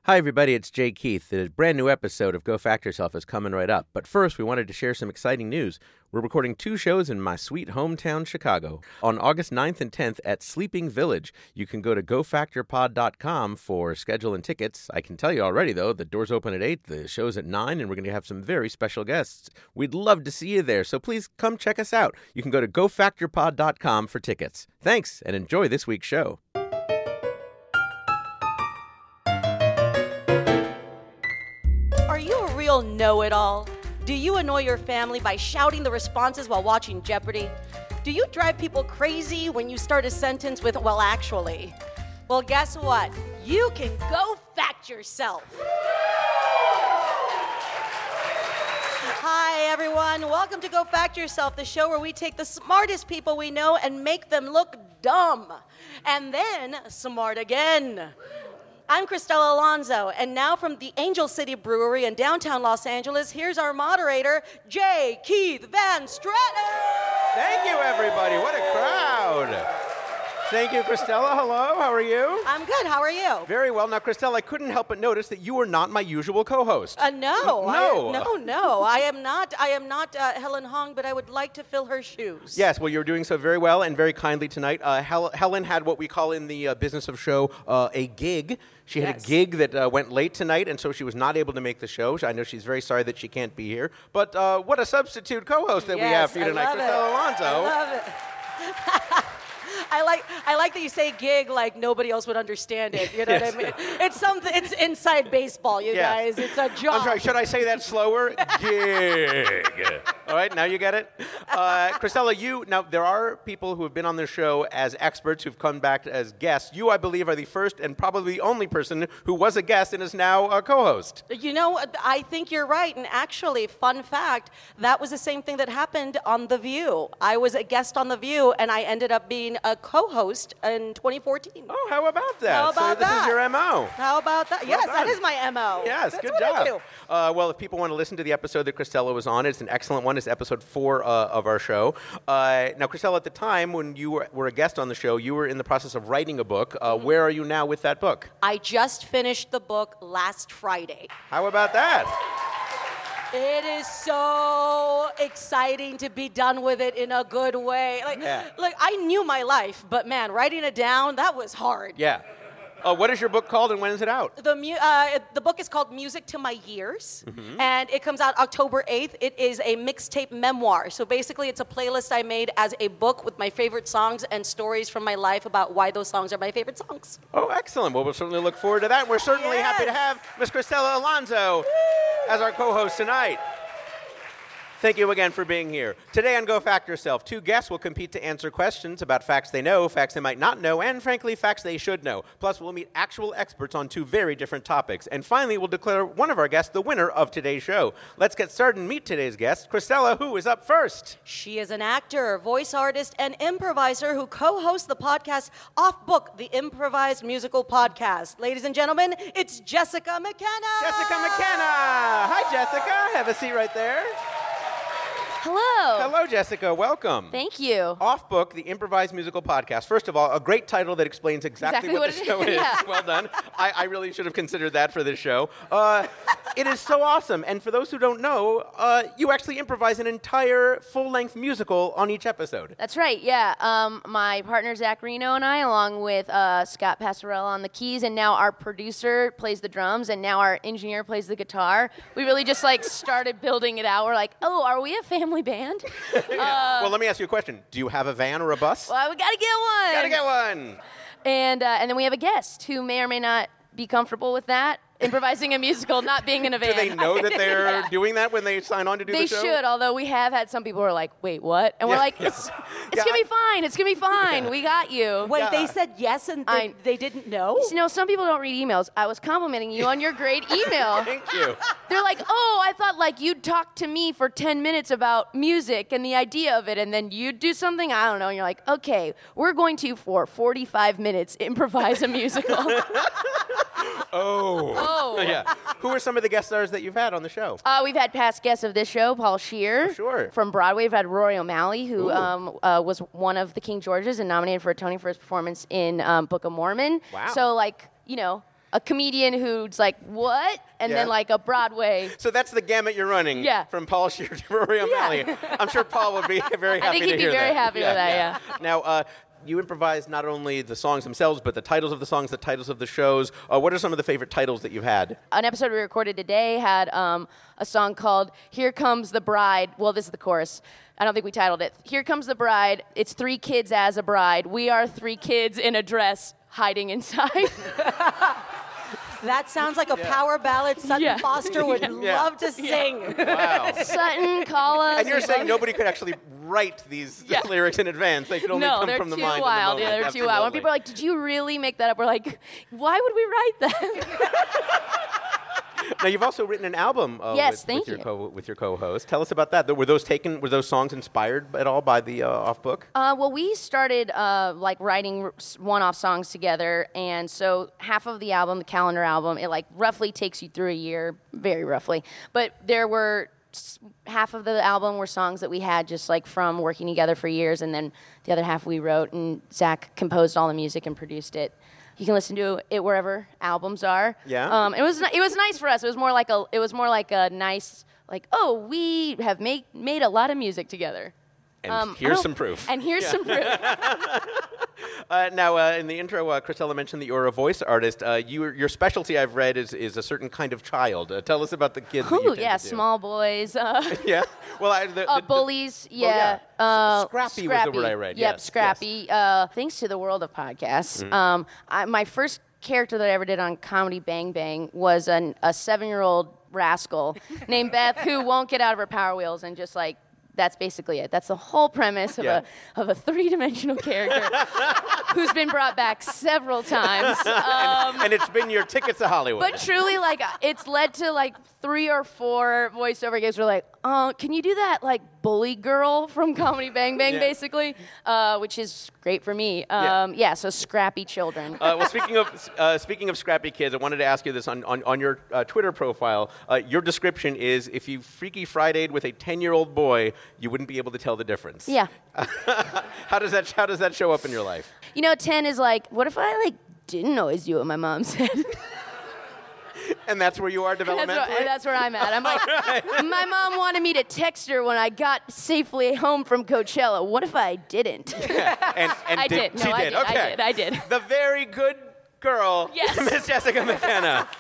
Hi, everybody. It's Jay Keith. The brand new episode of Go Fact Yourself is coming right up. But first, we wanted to share some exciting news. We're recording 2 shows in my sweet hometown, Chicago. On August 9th and 10th at Sleeping Village. You can go to gofactorpod.com for schedule and tickets. I can tell you already, though, the doors open at 8, the show's at 9, and we're going to have some very special guests. We'd love to see you there, so please come check us out. You can go to gofactorpod.com for tickets. Thanks, and enjoy this week's show. Are you a real know-it-all? Do you annoy your family by shouting the responses while watching Jeopardy? Do you drive people crazy when you start a sentence with, well, actually? Well, guess what? You can go fact yourself. Hi, everyone. Welcome to Go Fact Yourself, the show where we take the smartest people we know and make them look dumb. And then smart again. I'm Cristela Alonzo, and now from the Angel City Brewery in downtown Los Angeles, here's our moderator, J. Keith Van Stratton. Thank you, everybody. What a crowd. Thank you, Cristela. Hello. How are you? I'm good. How are you? Very well. Now, Cristela, I couldn't help but notice that you were not my usual co-host. No. No. I am not Helen Hong, but I would like to fill her shoes. Yes, well, you're doing so very well and very kindly tonight. Helen had what we call in the business of show a gig. She had a gig that went late tonight, and so she was not able to make the show. I know she's very sorry that she can't be here. But what a substitute co-host that we have for you tonight, Cristela Alonzo. I love it. I like that you say gig like nobody else would understand it. You know what I mean? It's inside baseball, you guys. It's a job. I'm sorry, should I say that slower? Gig. All right, now you get it? Cristela, now there are people who have been on this show as experts who've come back as guests. You, I believe, are the first and probably the only person who was a guest and is now a co-host. You know, I think you're right. And actually, fun fact, that was the same thing that happened on The View. I was a guest on The View, and I ended up being a co-host in 2014. Oh, how about that? How about this is your MO. How about that? Well yes, done. that is my MO. Yes, That's good what job. I do. Well, if people want to listen to the episode that Cristela was on, it's an excellent one. It's episode 4 of our show. Now, Cristela, at the time when you were a guest on the show, you were in the process of writing a book. Where are you now with that book? I just finished the book last Friday. How about that? It is so exciting to be done with it in a good way. Look, I knew my life, but man, writing it down, that was hard. Yeah. What is your book called and when is it out? The book is called Music to My Years, and it comes out October 8th. It is a mixtape memoir. So basically, it's a playlist I made as a book with my favorite songs and stories from my life about why those songs are my favorite songs. Oh, excellent. Well, we'll certainly look forward to that. We're certainly happy to have Miss Cristela Alonzo as our co-host tonight. Thank you again for being here. Today on Go Fact Yourself, 2 guests will compete to answer questions about facts they know, facts they might not know, and frankly, facts they should know. Plus, we'll meet actual experts on 2 very different topics. And finally, we'll declare one of our guests the winner of today's show. Let's get started and meet today's guest, Cristela, who is up first. She is an actor, voice artist, and improviser who co-hosts the podcast Off Book, the improvised musical podcast. Ladies and gentlemen, it's Jessica McKenna. Jessica McKenna. Hi, Jessica. Have a seat right there. Hello. Hello, Jessica. Welcome. Thank you. Off Book, the improvised musical podcast. First of all, a great title that explains exactly what the show is. Yeah. Well done. I really should have considered that for this show. It is so awesome. And for those who don't know, you actually improvise an entire full-length musical on each episode. That's right, yeah. My partner, Zach Reno, and I, along with Scott Passarella on the keys, and now our producer plays the drums, and now our engineer plays the guitar. We really just, started building it out. We're like, oh, are we a family band? Well, let me ask you a question. Do you have a van or a bus? Well, we gotta get one. Gotta get one. And then we have a guest who may or may not be comfortable with that. Improvising a musical, not being in a van. Do they know that they're doing that when they sign on to do the show? They should, although we have had some people who are like, wait, what? And we're like, it's going to be fine. It's going to be fine. Yeah. We got you. Wait, they said yes and they didn't know? You know, some people don't read emails. I was complimenting you on your great email. Thank you. They're like, oh, I thought you'd talk to me for 10 minutes about music and the idea of it, and then you'd do something, I don't know. And you're like, okay, we're going to, for 45 minutes, improvise a musical. Oh. Yeah. Who are some of the guest stars that you've had on the show? We've had past guests of this show, Paul Scheer. Sure. From Broadway. We've had Rory O'Malley, who was one of the King Georges and nominated for a Tony for his performance in Book of Mormon. Wow. So, a a comedian who's like, what? And then like a Broadway. So that's the gamut you're running. Yeah. From Paul Scheer to Rory O'Malley. I'm sure Paul would be very happy to hear that. I think he'd be very happy with that, yeah. Now, you improvise not only the songs themselves, but the titles of the songs, the titles of the shows. What are some of the favorite titles that you've had? An episode we recorded today had a song called Here Comes the Bride. Well, this is the chorus. I don't think we titled it. Here comes the bride. It's 3 kids as a bride. We are 3 kids in a dress hiding inside. That sounds like a power ballad Sutton Foster would love to sing. Wow. Sutton, call us. And you're saying nobody could actually write these lyrics in advance. They could only come from the mind. No, they're they're too wild. When people are like, did you really make that up? We're like, why would we write that? Now, you've also written an album with your co-host. Tell us about that. Were those songs inspired at all by the Off book? Well, we started like writing one-off songs together, and so half of the album, the calendar album, it like roughly takes you through a year, very roughly. But there were half of the album were songs that we had just like from working together for years, and then the other half we wrote, and Zach composed all the music and produced it. You can listen to it wherever albums are. Yeah. It was nice for us. It was more like a nice we have made a lot of music together. And here's some proof. And here's some proof. Now, in the intro, Cristela mentioned that you're a voice artist. Your specialty, I've read, is a certain kind of child. Tell us about the kids that you tend to do. Small boys. Yeah. Well, bullies. Scrappy was the word I read. Yep, yes, Scrappy. Yes. Thanks to the world of podcasts, my first character that I ever did on Comedy Bang Bang was a 7-year-old rascal named Beth who won't get out of her Power Wheels, and just like, that's basically it. That's the whole premise of a 3-dimensional character who's been brought back several times. And it's been your ticket to Hollywood. But truly, like, it's led to like 3 or 4 voiceover gigs where like, can you do that like bully girl from Comedy Bang Bang, basically, which is great for me. So scrappy children. Well, speaking of scrappy kids, I wanted to ask you this on your Twitter profile. Your description is, if you Freaky Friday'd with a 10-year-old boy, you wouldn't be able to tell the difference. Yeah. How does that show up in your life? 10 is like, what if I like didn't always do what my mom said? And that's where you are developmentally? That's where I'm at. I'm like, my mom wanted me to text her when I got safely home from Coachella. What if I didn't? And I did. She did. Okay. I did. The very good girl, Miss Jessica McKenna.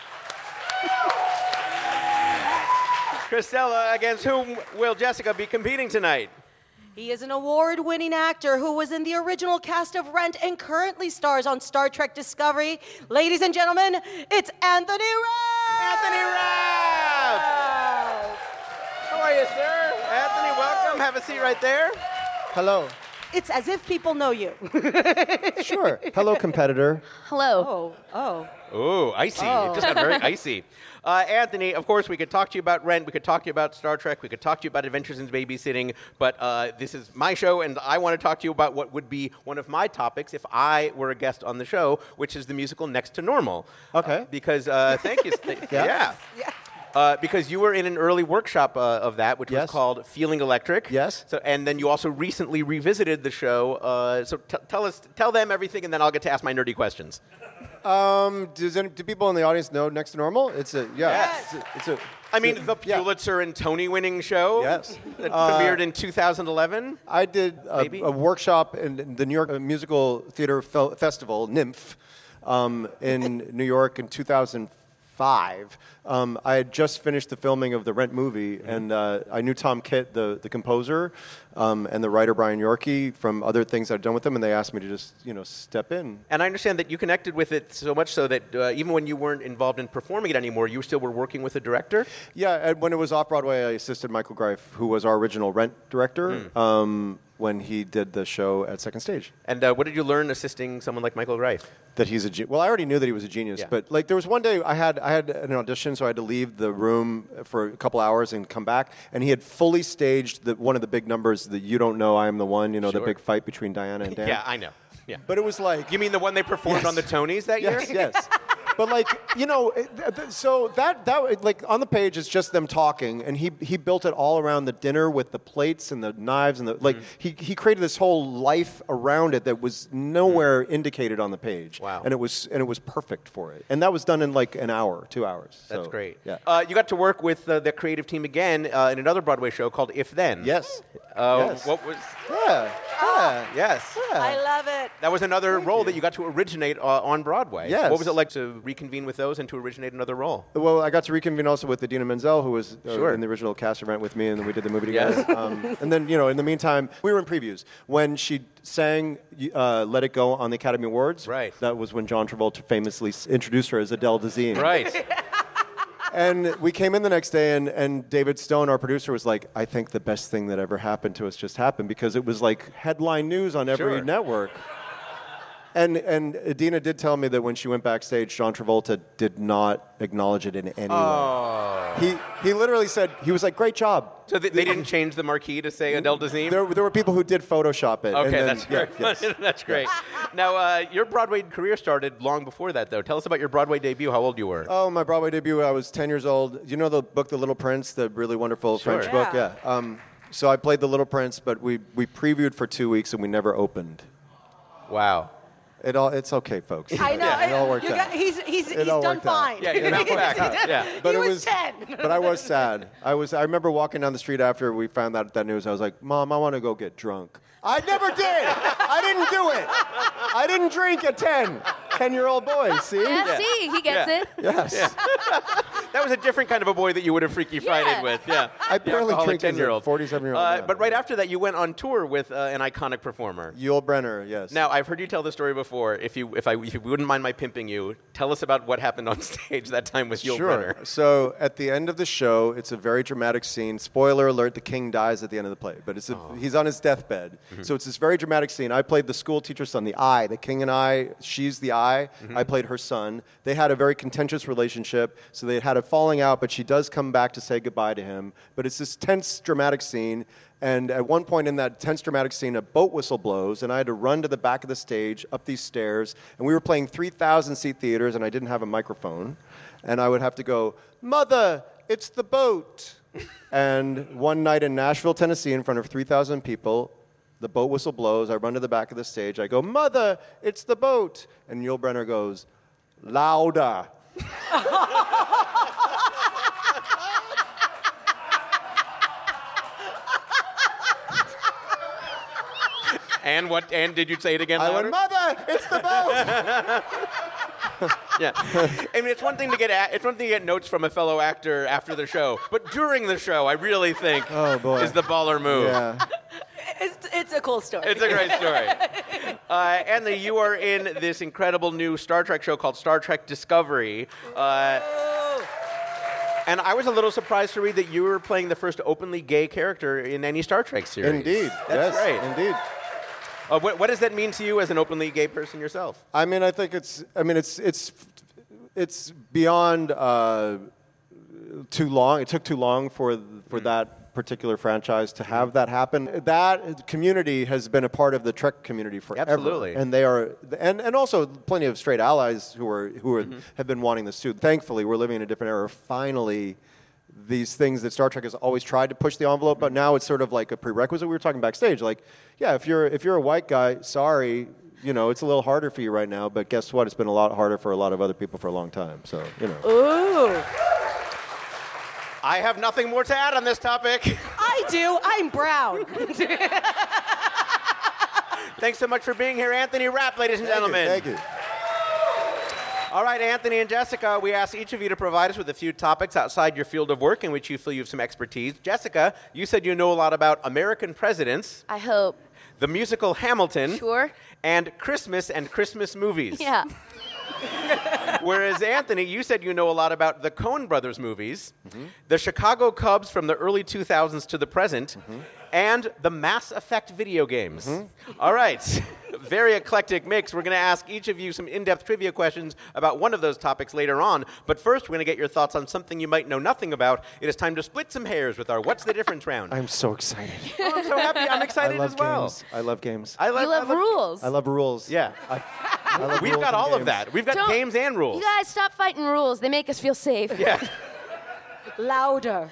Cristela, against whom will Jessica be competing tonight? He is an award-winning actor who was in the original cast of Rent and currently stars on Star Trek Discovery. Ladies and gentlemen, it's Anthony Rapp! Anthony Rapp! How are you, sir? Anthony, welcome. Have a seat right there. Hello. It's as if people know you. Sure. Hello, competitor. Hello. Ooh, icy. It just got very icy. Anthony, of course, we could talk to you about Rent. We could talk to you about Star Trek. We could talk to you about Adventures in Babysitting. But this is my show, and I want to talk to you about what would be one of my topics if I were a guest on the show, which is the musical Next to Normal. Okay. Because, thank you. Yeah. Because you were in an early workshop of that, which was called Feeling Electric. Yes. So, and then you also recently revisited the show. So tell them everything, and then I'll get to ask my nerdy questions. Do people in the audience know Next to Normal? It's a the Pulitzer and Tony-winning show. Yes. That premiered in 2011. I did a workshop in the New York Musical Theater Festival, NYMF, in New York in 2005. I had just finished the filming of the Rent movie, and I knew Tom Kitt, the composer, and the writer Brian Yorkie from other things I'd done with them, and they asked me to just, step in. And I understand that you connected with it so much so that even when you weren't involved in performing it anymore, you still were working with the director? Yeah, when it was off-Broadway, I assisted Michael Greif, who was our original Rent director, when he did the show at Second Stage. And what did you learn assisting someone like Michael Greif? That he's well, I already knew that he was a genius, but like there was one day I had an audition, so I had to leave the room for a couple hours and come back, and he had fully staged one of the big numbers, the You Don't Know I Am the One, the big fight between Diana and Dan. Yeah, I know. Yeah. But it was like... You mean the one they performed on the Tonys that year? Yes. But like, so that like on the page it's just them talking, and he built it all around the dinner with the plates and the knives and the like. He created this whole life around it that was nowhere indicated on the page. Wow. And it was perfect for it. And that was done in like an hour, 2 hours. That's So, great. Yeah. You got to work with the creative team again in another Broadway show called If Then. Yes. Yes. What was? Yeah. Yes. I love it. That was another role that you got to originate on Broadway. Yes. What was it like to reconvene with those and to originate another role? Well, I got to reconvene also with Idina Menzel, who was Sure. in the original cast event with me, and then we did the movie Yes. together. And then, in the meantime, we were in previews. When she sang Let It Go on the Academy Awards, Right. that was when John Travolta famously introduced her as Adele Dazeem. Right. And we came in the next day, and David Stone, our producer, was like, I think the best thing that ever happened to us just happened, because it was like headline news on every Sure. network. And Idina did tell me that when she went backstage, John Travolta did not acknowledge it in any way. He literally said, he was like, great job. So they didn't change the marquee to say Adele Dazeem? There were people who did Photoshop it. Okay, and then, that's great. yes. That's great. Now, your Broadway career started long before that, though. Tell us about your Broadway debut, how old you were. Oh, my Broadway debut, I was 10 years old. You know the book, The Little Prince, the really wonderful Sure. French book? Yeah. Yeah. So I played The Little Prince, but we previewed for 2 weeks and we never opened. Wow. It's okay, folks. I know. It all worked You out. got- he's It all done worked out. fine. Yeah, you bounced back. Yeah. But he it was 10. But I was sad. I remember walking down the street after we found out that news. I was like, Mom, I want to go get drunk. I never did. I didn't do it. I didn't drink at 10. 10-year-old boy, see? Yeah, see, he gets Yeah. it. Yes. That was a different kind of a boy that you would have Freaky Friday with. Yeah. I barely Alcoholic drink as a 10-year-old. 47-year-old. But right after that, you went on tour with an iconic performer. Yul Brynner, yes. Now, I've heard you tell the story before. If you wouldn't mind my pimping you, tell us about what happened on stage that time with Yul Sure. Brynner. So at the end of the show, it's a very dramatic scene. Spoiler alert: the king dies at the end of the play, but he's on his deathbed. So it's this very dramatic scene. I played the school teacher's son, the Eye. The king and I. She's the Eye. I played her son. They had a very contentious relationship, so they had a falling out. But she does come back to say goodbye to him. But it's this tense, dramatic scene. And at one point in that tense, dramatic scene, a boat whistle blows, and I had to run to the back of the stage, up these stairs, and we were playing 3,000-seat theaters, and I didn't have a microphone. And I would have to go, Mother, it's the boat. And one night in Nashville, Tennessee, in front of 3,000 people, the boat whistle blows, I run to the back of the stage, I go, Mother, it's the boat. And Yul Brynner goes, louder. And what? And did you say it again I louder? went, Mother, it's the boat. Yeah. I mean, it's one thing to get notes from a fellow actor after the show, but during the show, I really think Oh, boy. is the baller move. Yeah. It's a cool story. It's a great story. Anthony, you are in this incredible new Star Trek show called Star Trek Discovery. And I was a little surprised to read that you were playing the first openly gay character in any Star Trek series. Indeed. That's yes, great. Indeed. What does that mean to you as an openly gay person yourself? I mean, I think it's beyond too long. It took too long for that particular franchise to have that happen. That community has been a part of the Trek community forever. Absolutely. And they are, and also plenty of straight allies who have been wanting this too. Thankfully, we're living in a different era. Finally, these things that Star Trek has always tried to push the envelope, but now it's sort of like a prerequisite. We were talking backstage, like, yeah, if you're a white guy, sorry, it's a little harder for you right now, but guess what? It's been a lot harder for a lot of other people for a long time. So, Ooh. I have nothing more to add on this topic. I do. I'm brown. Thanks so much for being here, Anthony Rapp, ladies and gentlemen. Thank you. All right, Anthony and Jessica, we asked each of you to provide us with a few topics outside your field of work in which you feel you have some expertise. Jessica, you said you know a lot about American presidents, I hope. the musical Hamilton, Sure. and Christmas movies. Yeah. Whereas Anthony, you said you know a lot about the Coen Brothers movies, the Chicago Cubs from the early 2000s to the present, and the Mass Effect video games. All right. Very eclectic mix. We're going to ask each of you some in-depth trivia questions about one of those topics later on. But first, we're going to get your thoughts on something you might know nothing about. It is time to split some hairs with our What's the Difference round. I'm so excited. Oh, I'm so happy. I'm excited I love as well. games. I love games. You love rules. I love rules. Yeah. love We've rules got and all of games. that. We've got Don't- games and rules. You guys stop fighting rules. They make us feel safe. Yeah. Louder.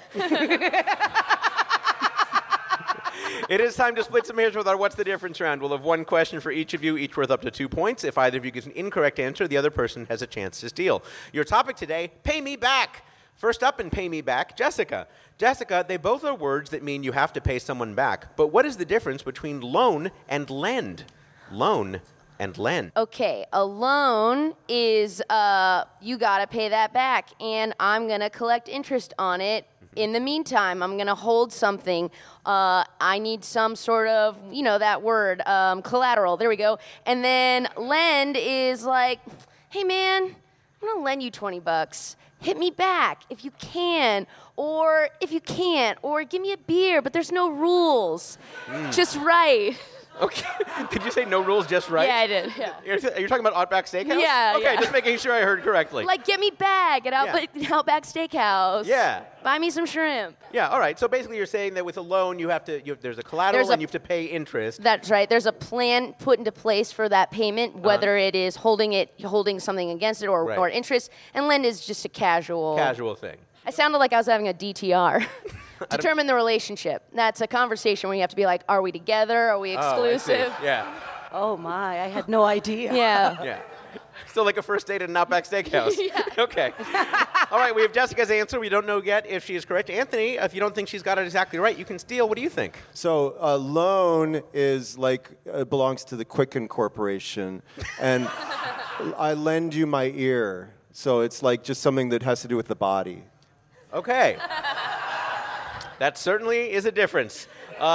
It is time to split some hairs with our What's the Difference round. We'll have one question for each of you, each worth up to 2 points. If either of you gives an incorrect answer, the other person has a chance to steal. Your topic today, pay me back. First up in pay me back, Jessica. Jessica, they both are words that mean you have to pay someone back. But what is the difference between loan and lend? Loan and lend. Okay, a loan is you gotta pay that back, and I'm gonna collect interest on it. In the meantime, I'm gonna hold something. I need some sort of, that word, collateral. There we go. And then lend is like, hey man, I'm gonna lend you $20. Hit me back if you can, or if you can't, or give me a beer, but there's no rules. Just right. Okay. Did you say no rules, just right? Yeah, I did. Yeah. You're talking about Outback Steakhouse? Yeah, Okay, yeah. Just making sure I heard correctly. Like, get me back at Outback Steakhouse. Yeah. Buy me some shrimp. Yeah, all right. So basically you're saying that with a loan, there's a collateral and you have to pay interest. That's right. There's a plan put into place for that payment, whether it is holding something against it or, Right. or interest. And lend is just a casual thing. I sounded like I was having a DTR. Determine the relationship. That's a conversation where you have to be like, are we together? Are we Oh, I see. exclusive? Yeah. Oh my, I had no idea. Yeah. Yeah. Still like a first date at an Outback Steakhouse. Okay. All right, we have Jessica's answer. We don't know yet if she is correct. Anthony, if you don't think she's got it exactly right, you can steal. What do you think? So a loan is like belongs to the Quicken Corporation, and I lend you my ear. So it's like just something that has to do with the body. Okay. That certainly is a difference.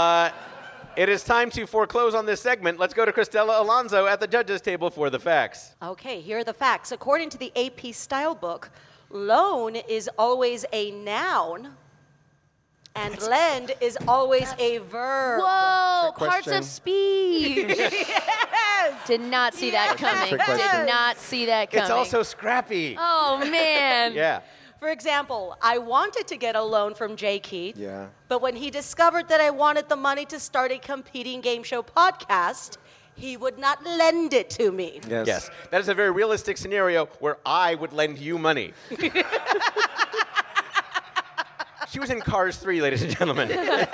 It is time to foreclose on this segment. Let's go to Cristela Alonso at the judges' table for the facts. Okay, here are the facts. According to the AP Style Book, loan is always a noun, and lend is always a verb. Whoa, Trick parts question. of speech. Yes! Did not see that coming. Trick question. Did not see that coming. It's also scrappy. Oh, man. Yeah. For example, I wanted to get a loan from Jay Keith, Yeah. but when he discovered that I wanted the money to start a competing game show podcast, he would not lend it to me. Yes. That is a very realistic scenario where I would lend you money. She was in Cars 3, ladies and gentlemen.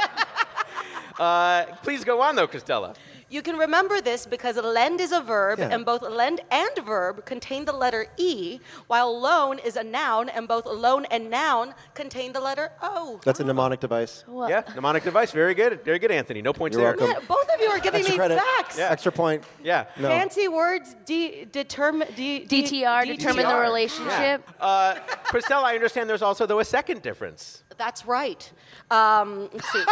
Please go on, though, Cristela. You can remember this because lend is a verb, Yeah. and both lend and verb contain the letter E, while loan is a noun, and both loan and noun contain the letter O. That's a mnemonic device. Yeah, mnemonic device. Very good. Very good, Anthony. No points You're there. welcome. Yeah, both of you are giving Extra me credit. facts. Yeah. Extra point. Yeah. No. Fancy words, DTR, DTR. determine the relationship. Cristela, I understand there's also, though, a second difference. That's right. Let's see.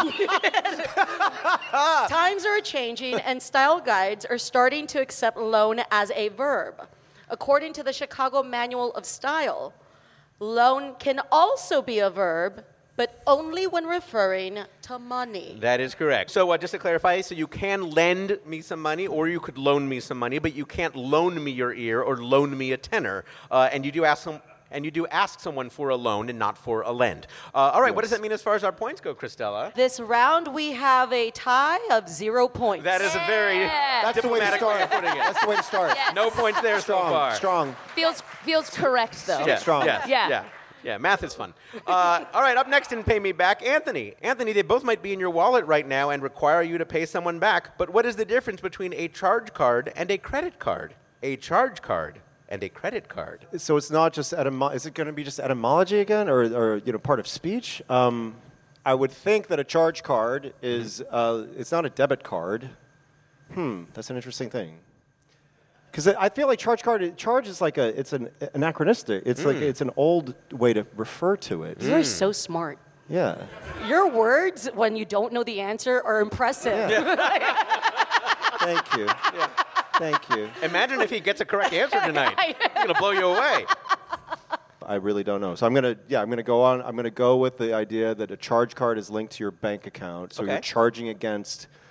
Times are changing, and style guides are starting to accept loan as a verb. According to the Chicago Manual of Style, loan can also be a verb, but only when referring to money. That is correct. So just to clarify, so you can lend me some money or you could loan me some money, but you can't loan me your ear or loan me a tenor. And you do ask someone for a loan and not for a lend. All right, what does that mean as far as our points go, Cristela? This round, we have a tie of 0 points. That is a very Yeah. That's the way to diplomatic way start. of putting it. That's the way to start. Yes. No points there so far. Strong. Feels correct, though. Yeah, Strong. Yeah. Yeah, math is fun. All right, up next in Pay Me Back, Anthony. Anthony, they both might be in your wallet right now and require you to pay someone back, but what is the difference between a charge card and a credit card? A charge card and a credit card. So it's not just is it going to be just etymology again, or part of speech? I would think that a charge card is it's not a debit card. That's an interesting thing. Because I feel like charge is like it's an anachronistic. It's like it's an old way to refer to it. You're so smart. Yeah. Your words, when you don't know the answer, are impressive. Thank you. Thank you. Imagine if he gets a correct answer tonight. It's going to blow you away. I really don't know. So I'm gonna go on. I'm gonna go with the idea that a charge card is linked to your bank account, so Okay. you're charging against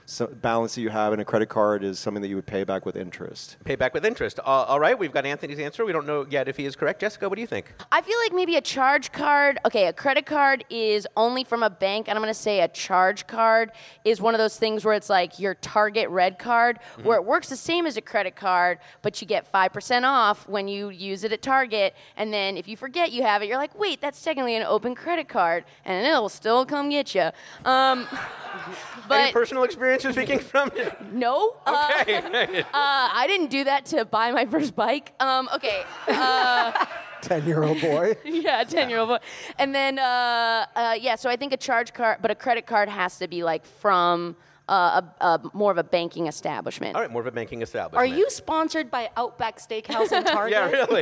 balance that you have in a credit card is something that you would pay back with interest. Pay back with interest. All right, we've got Anthony's answer. We don't know yet if he is correct. Jessica, what do you think? I feel like maybe a charge card. Okay, a credit card is only from a bank, and I'm going to say a charge card is one of those things where it's like your Target Red card, where it works the same as a credit card, but you get 5% off when you use it at Target, and then if you forget you have it, you're like, wait, that's technically an open credit card, and it'll still come get you. Any personal experience you're speaking from? No. Okay. I didn't do that to buy my first bike. Okay. 10-year-old boy. Yeah, 10-year-old boy. And then, so I think a charge card, but a credit card has to be like from more of a banking establishment. All right, more of a banking establishment. Are you sponsored by Outback Steakhouse and Target? Yeah, really.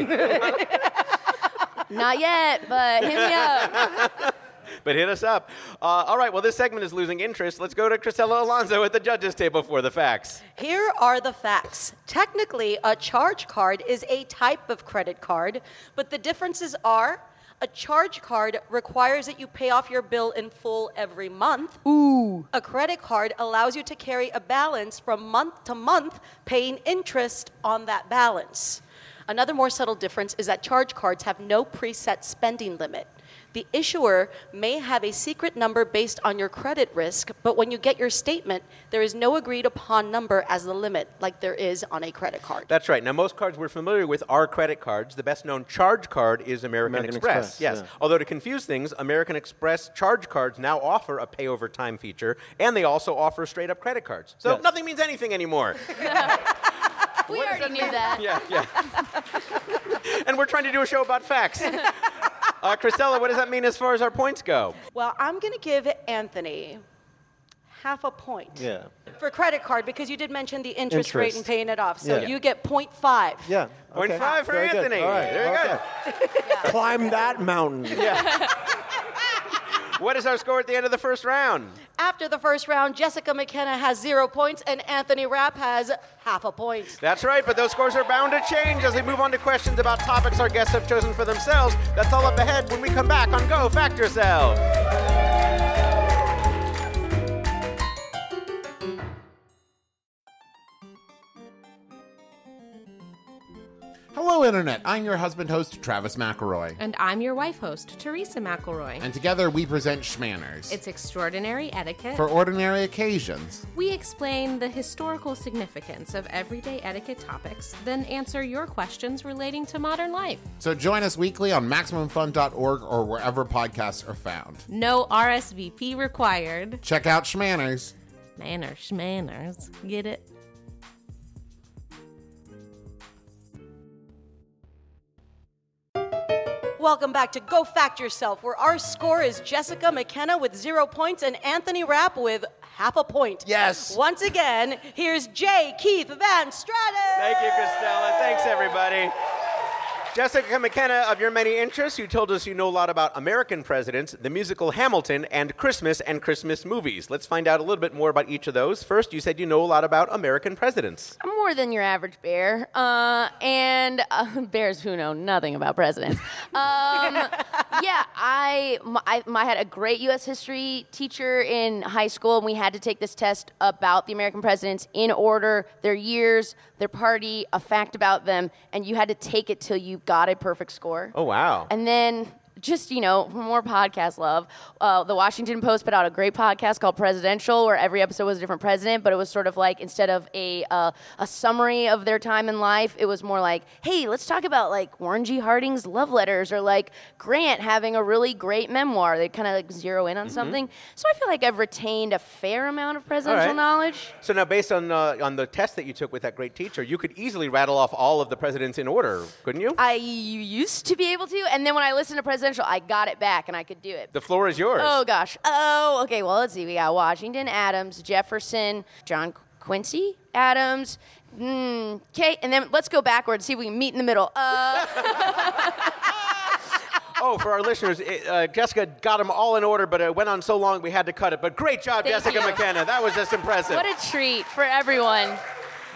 Not yet, but hit me up. But hit us up. All right, well, this segment is losing interest. Let's go to Cristela Alonzo at the judges' table for the facts. Here are the facts. Technically, a charge card is a type of credit card, but the differences are a charge card requires that you pay off your bill in full every month. Ooh. A credit card allows you to carry a balance from month to month, paying interest on that balance. Another more subtle difference is that charge cards have no preset spending limit. The issuer may have a secret number based on your credit risk, but when you get your statement, there is no agreed upon number as the limit, like there is on a credit card. That's right. Now, most cards we're familiar with are credit cards. The best known charge card is American Express. Yes. Yeah. Although to confuse things, American Express charge cards now offer a pay over time feature, and they also offer straight up credit cards. So Yes. nothing means anything anymore. We already knew that. Yeah. And we're trying to do a show about facts. Cristela, what does that mean as far as our points go? Well, I'm going to give Anthony half a point for credit card because you did mention the interest rate and paying it off. So you get 0.5. Yeah. Point Okay. 5 for Very good. Anthony. All right. Very good. Climb that mountain. What is our score at the end of the first round? After the first round, Jessica McKenna has 0 points and Anthony Rapp has half a point. That's right, but those scores are bound to change as we move on to questions about topics our guests have chosen for themselves. That's all up ahead when we come back on Go Fact Yourself. Hello, Internet. I'm your husband host, Travis McElroy. And I'm your wife host, Teresa McElroy. And together we present Schmanners. It's extraordinary etiquette. For ordinary occasions. We explain the historical significance of everyday etiquette topics, then answer your questions relating to modern life. So join us weekly on MaximumFun.org or wherever podcasts are found. No RSVP required. Check out Schmanners. Schmanners. Get it? Welcome back to Go Fact Yourself, where our score is Jessica McKenna with 0 points and Anthony Rapp with half a point. Yes. Once again, here's J. Keith Van Straten. Thank you, Cristela. Thanks, everybody. Jessica McKenna, of your many interests, you told us you know a lot about American presidents, the musical Hamilton, and Christmas movies. Let's find out a little bit more about each of those. First, you said you know a lot about American presidents. I'm more than your average bear. And bears who know nothing about presidents. I had a great U.S. history teacher in high school, and we had to take this test about the American presidents in order, their years, their party, a fact about them, and you had to take it till you got a perfect score. Oh, wow. And then just, for more podcast love, the Washington Post put out a great podcast called Presidential, where every episode was a different president, but it was sort of like, instead of a summary of their time in life, it was more like, hey, let's talk about like Warren G. Harding's love letters, or like Grant having a really great memoir. They kind of like zero in on something. So I feel like I've retained a fair amount of presidential knowledge. So now, based on the test that you took with that great teacher, you could easily rattle off all of the presidents in order, couldn't you? I used to be able to, and then when I listened to Presidential, I got it back and I could do it. The floor is yours. Oh, gosh. Oh, okay. Well, let's see. We got Washington, Adams, Jefferson, John Quincy Adams. Okay, and then let's go backwards, see if we can meet in the middle. Oh, for our listeners, Jessica got them all in order, but it went on so long we had to cut it. But great job, Thank Jessica you. McKenna. That was just impressive. What a treat for everyone.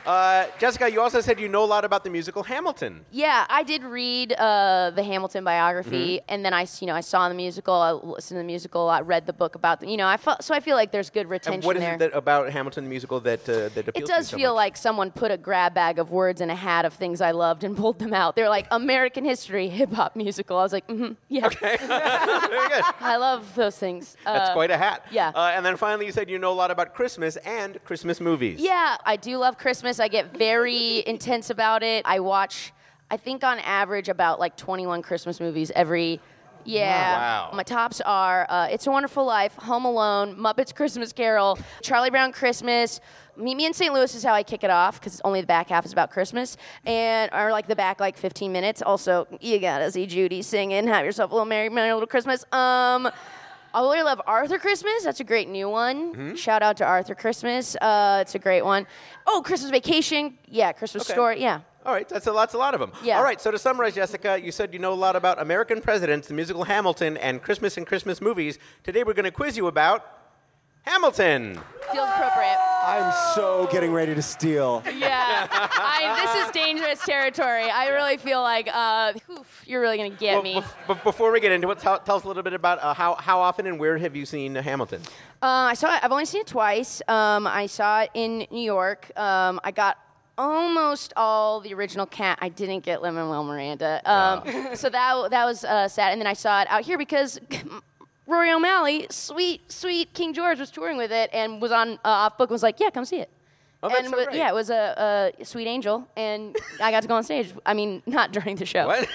Jessica, you also said you know a lot about the musical Hamilton. Yeah, I did read the Hamilton biography, and then I saw the musical, I listened to the musical, I read the book about so I feel like there's good retention And what is there. it that, about Hamilton the musical that appeals It to you does so feel much? like someone put a grab bag of words in a hat of things I loved and pulled them out. They're like American history, hip hop musical. I was like, yeah. Okay, very good. I love those things. That's quite a hat. yeah. And then finally, you said you know a lot about Christmas and Christmas movies. Yeah, I do love Christmas. I get very intense about it. I watch, I think on average, about like 21 Christmas movies every. Yeah. Wow. My tops are It's a Wonderful Life, Home Alone, Muppets Christmas Carol, Charlie Brown Christmas. Meet Me in St. Louis is how I kick it off because only the back half is about Christmas, or like the back 15 minutes. Also, you gotta see Judy singing "Have Yourself a Little Merry Little Christmas." I really love Arthur Christmas. That's a great new one. Mm-hmm. Shout out to Arthur Christmas. It's a great one. Oh, Christmas Vacation. Yeah, Christmas Okay. Story. Yeah. All right, that's a lot of them. Yeah. All right, so to summarize, Jessica, you said you know a lot about American presidents, the musical Hamilton, and Christmas movies. Today we're going to quiz you about Hamilton. Feels appropriate. I'm so getting ready to steal. Yeah. This is dangerous territory. I really feel like you're really going to get me. Before we get into it, tell us a little bit about how often and where have you seen Hamilton? I've only seen it twice. I saw it in New York. I got almost all the original cast. I didn't get Lin-Manuel Miranda. So that was sad. And then I saw it out here because Rory O'Malley, sweet King George, was touring with it and was on off book and was like, yeah, come see it. Oh, that's and so great. Yeah, it was a sweet angel, and I got to go on stage. I mean, not during the show. What?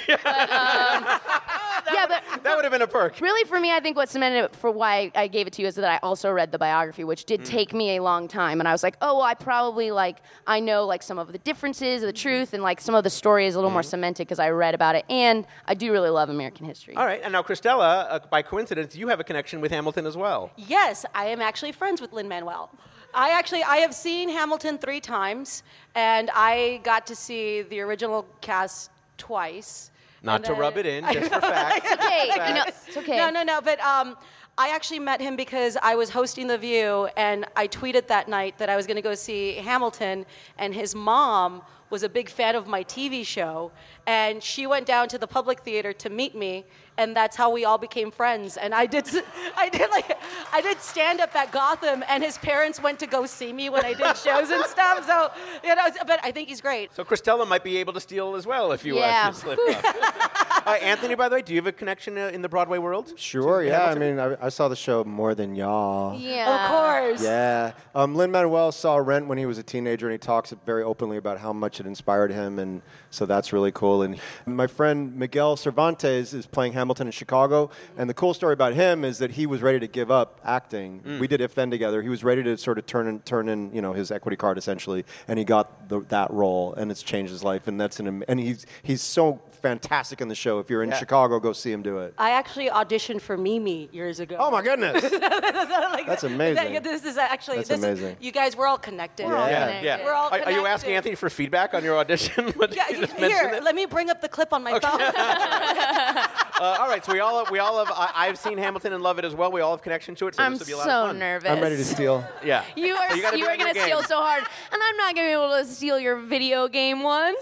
That would have been a perk. Really, for me, I think what cemented it for why I gave it to you is that I also read the biography, which did take me a long time. And I was like, oh, well, I probably, I know, some of the differences, the truth, and, some of the story is a little more cemented because I read about it. And I do really love American history. All right, and now, Christella, by coincidence, you have a connection with Hamilton as well. Yes, I am actually friends with Lin-Manuel. I have seen Hamilton 3 times, and I got to see the original cast twice. Not And to then- rub it in, just for facts. It's okay. It's okay. No, but I actually met him because I was hosting The View, and I tweeted that night that I was going to go see Hamilton, and his mom was a big fan of my TV show, and she went down to the Public Theater to meet me, and that's how we all became friends. And I did stand up at Gotham, and his parents went to go see me when I did shows and stuff. So but I think he's great. So Christella might be able to steal as well if you Yeah. slip up. Anthony, by the way, do you have a connection in the Broadway world? Sure, To yeah. I Hamilton? mean, I saw the show more than y'all. Yeah. Of course. Yeah. Lin-Manuel saw Rent when he was a teenager, and he talks very openly about how much it inspired him, and so that's really cool. And my friend Miguel Cervantes is playing Hamilton in Chicago, and the cool story about him is that he was ready to give up acting. We did If Then together. He was ready to sort of turn in his equity card essentially, and he got that role, and it's changed his life. And and he's so fantastic in the show. If you're in Yeah. Chicago, go see him do it. I actually auditioned for Mimi years ago. Oh my goodness! That's amazing. This is actually That's amazing. You guys, we're all connected. Yeah. We're all Are you connected. asking Anthony for feedback on your audition? Yeah, You just mentioned here, it? let me bring up the clip on my phone. All right, so we all have. I've seen Hamilton and love it as well. We all have connection to it, so I'm this will be a lot so of fun. nervous. I'm ready to steal. Yeah. You So are gotta be on your going to game. steal so hard, and I'm not going to be able to steal your video game ones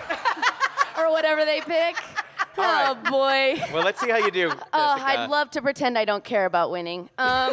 or whatever they pick. All Oh boy. Well, let's see how you do. Jessica. I'd love to pretend I don't care about winning.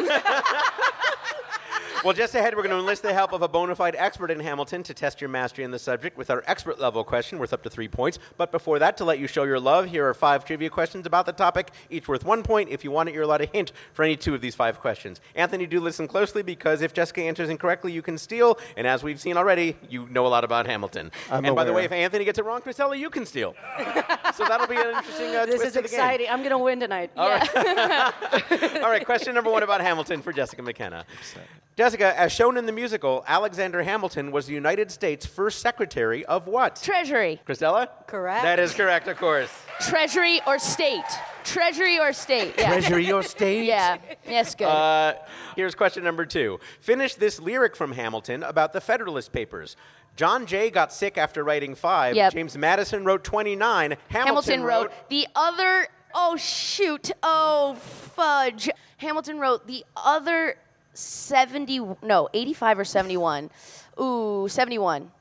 Well, just ahead, we're going to enlist the help of a bona fide expert in Hamilton to test your mastery in the subject with our expert level question worth up to 3 points. But before that, to let you show your love, here are 5 trivia questions about the topic, each worth 1 point. If you want it, you're allowed a hint for any 2 of these 5 questions. Anthony, do listen closely because if Jessica answers incorrectly, you can steal. And as we've seen already, you know a lot about Hamilton. I'm and by the aware. way, if Anthony gets it wrong, Christella, you can steal. So that'll be an interesting This twist is to the game. exciting. I'm going to win tonight. All right, question number 1 about Hamilton for Jessica McKenna. Jessica, as shown in the musical, Alexander Hamilton was the United States' first secretary of what? Treasury. Christella? Correct. That is correct, of course. Treasury or state. Treasury or state. Yeah. Treasury or state? Yeah. Yes, good. Here's question number 2. Finish this lyric from Hamilton about the Federalist Papers. John Jay got sick after writing 5. Yep. James Madison wrote 29. Hamilton wrote the other. Oh, shoot. Oh, fudge. Hamilton wrote the other 85 or 71. Ooh, 71.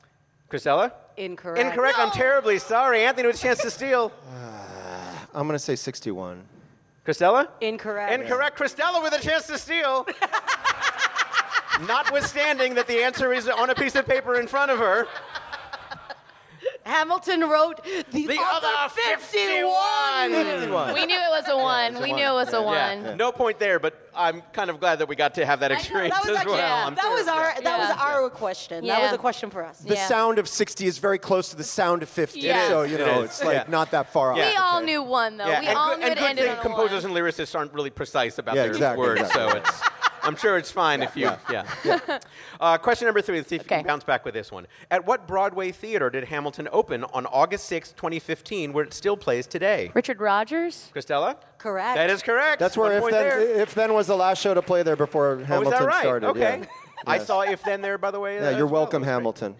Christella? Incorrect. Incorrect. I'm terribly sorry. Anthony with a chance to steal. I'm going to say 61. Christella? Incorrect. Incorrect. Christella with a chance to steal. Notwithstanding that the answer is on a piece of paper in front of her. Hamilton wrote the other 51. 51. We knew it was a 1. We knew it was a 1. Yeah. No point there, but I'm kind of glad that we got to have that experience That was as actually, well. yeah. that was our question. That was Yeah. a question for us. The Yeah. sound of 60 is very close to the sound of 50. Yeah. So, It it's is. like Yeah. not that far off. We all okay. knew 1, though. Yeah, We all and knew it good ended thing on a composers 1. and lyricists aren't really precise about Yeah, their exactly, words, exactly. so I'm sure it's fine if you, Question number 3, let's see if you can Okay. bounce back with this one. At what Broadway theater did Hamilton open on August 6, 2015, where it still plays today? Richard Rogers? Christella? Correct. That is correct. That's where 1 point there. If Then was the last show to play there before Oh, is Hamilton that right? started. Okay. Yeah. I Yes. saw If Then there, by the way. Yeah, you're welcome, Hamilton.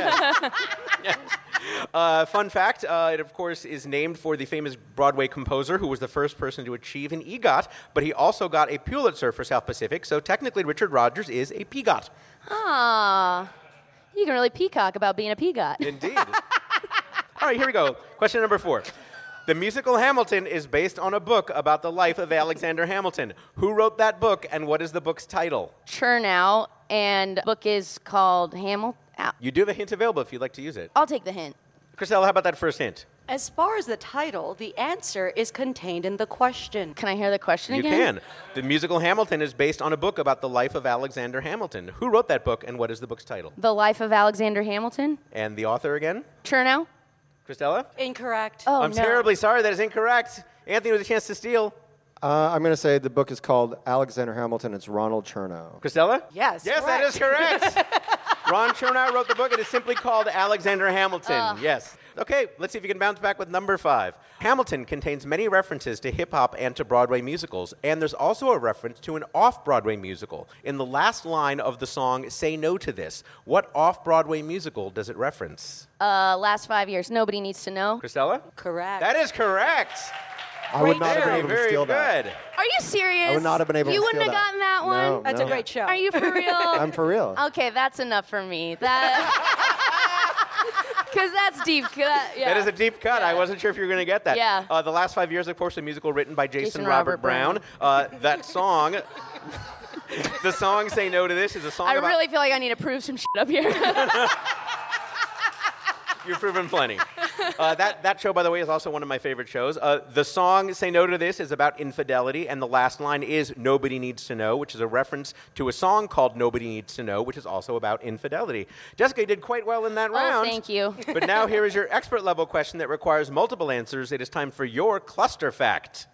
Fun fact, it of course is named for the famous Broadway composer who was the first person to achieve an EGOT, but he also got a Pulitzer for South Pacific, so technically Richard Rogers is a PGOT. Ah, you can really peacock about being a peagot. Indeed. All right, here we go. Question number 4. The musical Hamilton is based on a book about the life of Alexander Hamilton. Who wrote that book, and what is the book's title? Chernow, and book is called Hamilton. You do have a hint available if you'd like to use it. I'll take the hint. Christelle, how about that first hint? As far as the title, the answer is contained in the question. Can I hear the question You again? can. The musical Hamilton is based on a book about the life of Alexander Hamilton. Who wrote that book, and what is the book's title? The Life of Alexander Hamilton? And the author again? Chernow? Christella? Incorrect. Oh, I'm no. terribly sorry. That is incorrect. Anthony with a chance to steal. I'm going to say the book is called Alexander Hamilton. It's Ronald Chernow. Christella? Yes, Yes, that is correct. Ron Chernow wrote the book. It is simply called Alexander Hamilton. Yes. Okay, let's see if you can bounce back with number 5. Hamilton contains many references to hip-hop and to Broadway musicals, and there's also a reference to an off-Broadway musical. In the last line of the song, Say No to This, what off-Broadway musical does it reference? Last 5 years. Nobody needs to know. Christella? Correct. That is correct. I would not have been Very, able to very steal that. good. Are you serious? I would not have been able you to wouldn't steal have that. gotten that one? No, That's a great show. Are you for real? I'm for real. Okay, that's enough for me. Because that's deep. Yeah. That is a deep cut. I wasn't sure if you were going to get that. Yeah. The last 5 years, of course, a musical written by Jason Robert Brown. That song, the song "Say No to This" is a song I about. really feel like I need to prove some shit up here. You've proven plenty. That show, by the way, is also one of my favorite shows. The song "Say No to This" is about infidelity, and the last line is "Nobody Needs to Know," which is a reference to a song called "Nobody Needs to Know," which is also about infidelity. Jessica, you did quite well in that round. Thank you. But now here is your expert level question that requires multiple answers. It is time for your cluster fact.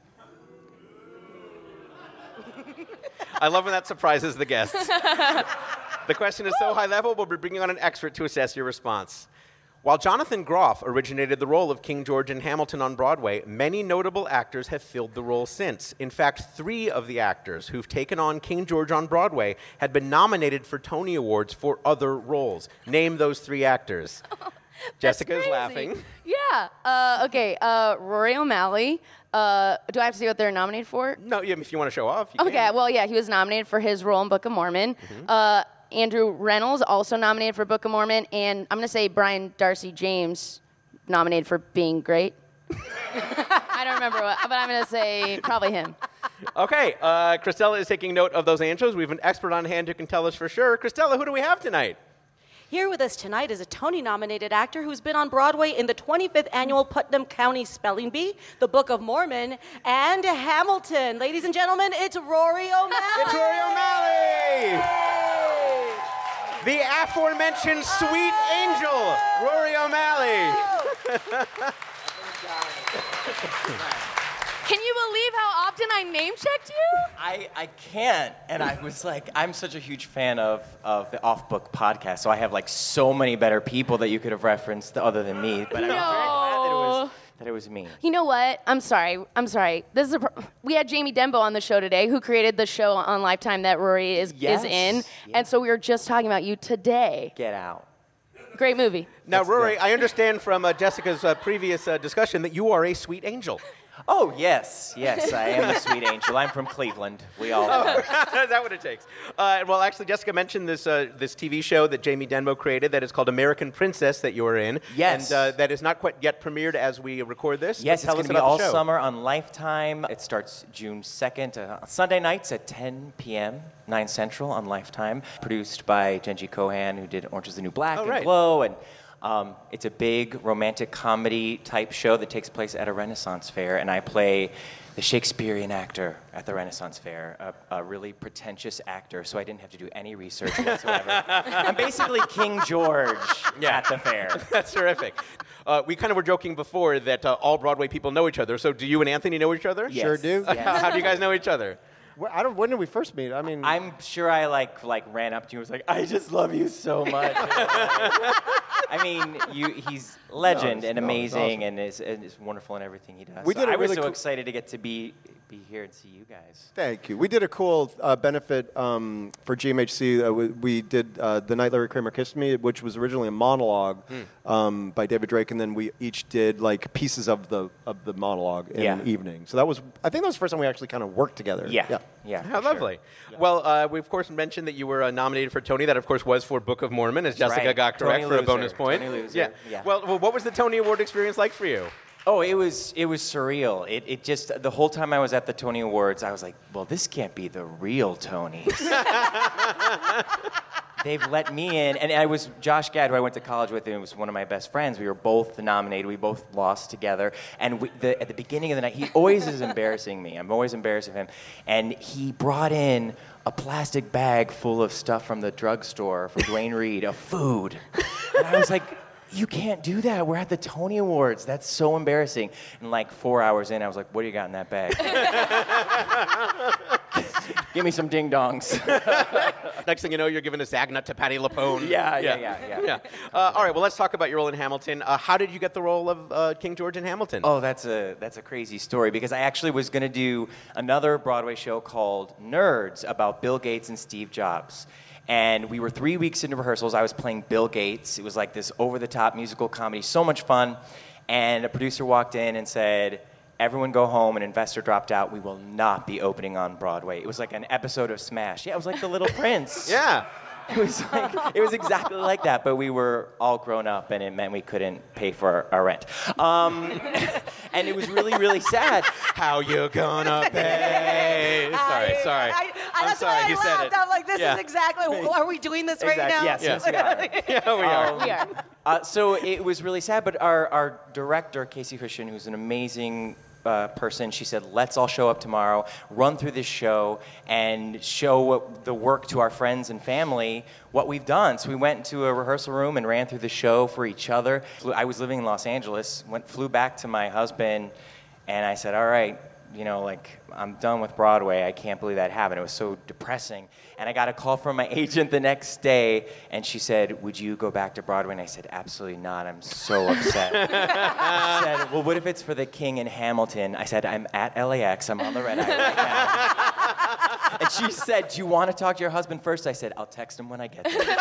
I love when that surprises the guests. The question is so high level, we'll be bringing on an expert to assess your response. While Jonathan Groff originated the role of King George in Hamilton on Broadway, many notable actors have filled the role since. In fact, 3 of the actors who've taken on King George on Broadway had been nominated for Tony Awards for other roles. Name those 3 actors. Jessica's Crazy. laughing. Yeah. Okay. Rory O'Malley. Do I have to see what they're nominated for? No, if you want to show off, you Okay. can. Well, yeah, he was nominated for his role in Book of Mormon. Andrew Reynolds also nominated for Book of Mormon, and I'm going to say Brian Darcy James nominated for Being Great. I don't remember what, but I'm going to say probably him. Okay, Christella is taking note of those answers. We have an expert on hand who can tell us for sure. Christella, who do we have tonight? Here with us tonight is a Tony-nominated actor who's been on Broadway in the 25th Annual Putnam County Spelling Bee, The Book of Mormon, and Hamilton. Ladies and gentlemen, it's Rory O'Malley. It's Rory O'Malley! The aforementioned sweet angel, Rory O'Malley. Can you believe how often I name-checked you? I can't, and I was like, I'm such a huge fan of the Off Book podcast, so I have like so many better people that you could have referenced other than me, but I'm very glad that it was me. You know what? I'm sorry. This is we had Jamie Dembo on the show today, who created the show on Lifetime that Rory is in, and so we were just talking about you today. Get out. Great movie. Now, Rory, I understand from Jessica's previous discussion that you are a sweet angel. Oh, yes, I am the sweet angel. I'm from Cleveland. We all know. Is that what it takes? Well, actually, Jessica mentioned this TV show that Jamie Denbo created that is called American Princess that you were in. Yes. And that is not quite yet premiered as we record this. Yes, Tell it's us going to be about all the show. summer on Lifetime. It starts June 2nd, Sunday nights at 10 p.m., 9 Central on Lifetime. Produced by Genji Kohan, who did Orange is the New Black and Glow. And it's a big romantic comedy type show that takes place at a Renaissance fair, and I play the Shakespearean actor at the Renaissance fair, a really pretentious actor, so I didn't have to do any research whatsoever. I'm basically King George at the fair. That's terrific. We kind of were joking before that all Broadway people know each other. So do you and Anthony know each other? Yes. Sure do. Yes. How do you guys know each other? When did we first meet? I mean, I'm sure I like ran up to you and was like, I just love you so much. I mean, he's legend and amazing and is wonderful in everything he does. I was so excited to get to be here and see you guys. Thank you. We did a cool benefit for GMHC. We did The Night Larry Kramer Kissed Me, which was originally a monologue by David Drake, and then we each did like pieces of the monologue in an evening. So I think that was the first time we actually kind of worked together. Yeah. How lovely. Sure. Well, we, of course, mentioned that you were nominated for Tony. That, of course, was for Book of Mormon, as Jessica got correct for a bonus point. Tony Loser. Yeah. Well, what was the Tony Award experience like for you? Oh, it was surreal. It just, the whole time I was at the Tony Awards, I was like, well, this can't be the real Tonys. They've let me in, and I was Josh Gad, who I went to college with, and was one of my best friends. We were both nominated. We both lost together. And at the beginning of the night, he always is embarrassing me. I'm always embarrassed of him. And he brought in a plastic bag full of stuff from the drugstore from Duane Reade, of food. And I was like, you can't do that. We're at the Tony Awards. That's so embarrassing. And like 4 hours in, I was like, what do you got in that bag? Give me some ding-dongs. Next thing you know, you're giving a Zagnut to Patti LuPone. Yeah. All right, well, let's talk about your role in Hamilton. How did you get the role of King George in Hamilton? Oh, that's a crazy story, because I actually was going to do another Broadway show called Nerds about Bill Gates and Steve Jobs. And we were 3 weeks into rehearsals. I was playing Bill Gates. It was like this over-the-top musical comedy, so much fun. And a producer walked in and said, everyone go home, an investor dropped out. We will not be opening on Broadway. It was like an episode of Smash. Yeah, it was like The Little Prince. Yeah. It was exactly like that, but we were all grown up, and it meant we couldn't pay for our rent. And it was really, really sad. How you gonna pay? Sorry. I'm sorry. He said it. I'm like, this is exactly. Are we doing this right now? Yes, we are. Yeah, we are. So it was really sad, but our director, Casey Hushin, who's an amazing person, she said, let's all show up tomorrow, run through this show, and show the work to our friends and family what we've done. So we went into a rehearsal room and ran through the show for each other. I was living in Los Angeles, flew back to my husband, and I said, all right, I'm done with Broadway. I can't believe that happened. It was so depressing. And I got a call from my agent the next day, and she said, would you go back to Broadway? And I said, absolutely not. I'm so upset. She said, well, what if it's for The King in Hamilton? I said, I'm at LAX. I'm on the red eye right now. And she said, do you want to talk to your husband first? I said, I'll text him when I get there.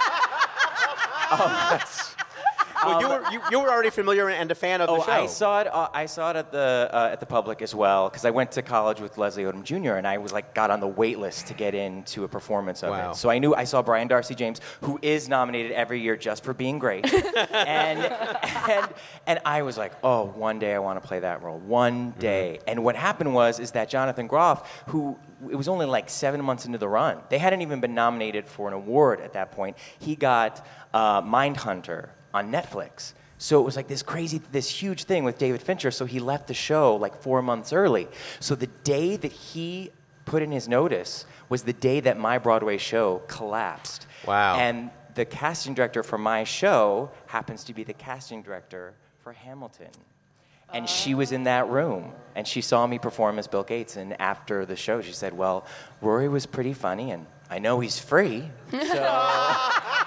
Well, you were already familiar and a fan of the show. I saw it at the Public as well, because I went to college with Leslie Odom Jr. and I was got on the wait list to get into a performance of it. So I saw Brian Darcy James, who is nominated every year just for being great, and I was like, oh, one day I want to play that role, one day. And what happened is that Jonathan Groff, who it was only 7 months into the run, they hadn't even been nominated for an award at that point. He got Mindhunter on Netflix. So it was this huge thing with David Fincher, so he left the show 4 months early. So the day that he put in his notice was the day that my Broadway show collapsed. Wow. And the casting director for my show happens to be the casting director for Hamilton. And she was in that room, and she saw me perform as Bill Gates, and after the show she said, well, Rory was pretty funny, and I know he's free, so...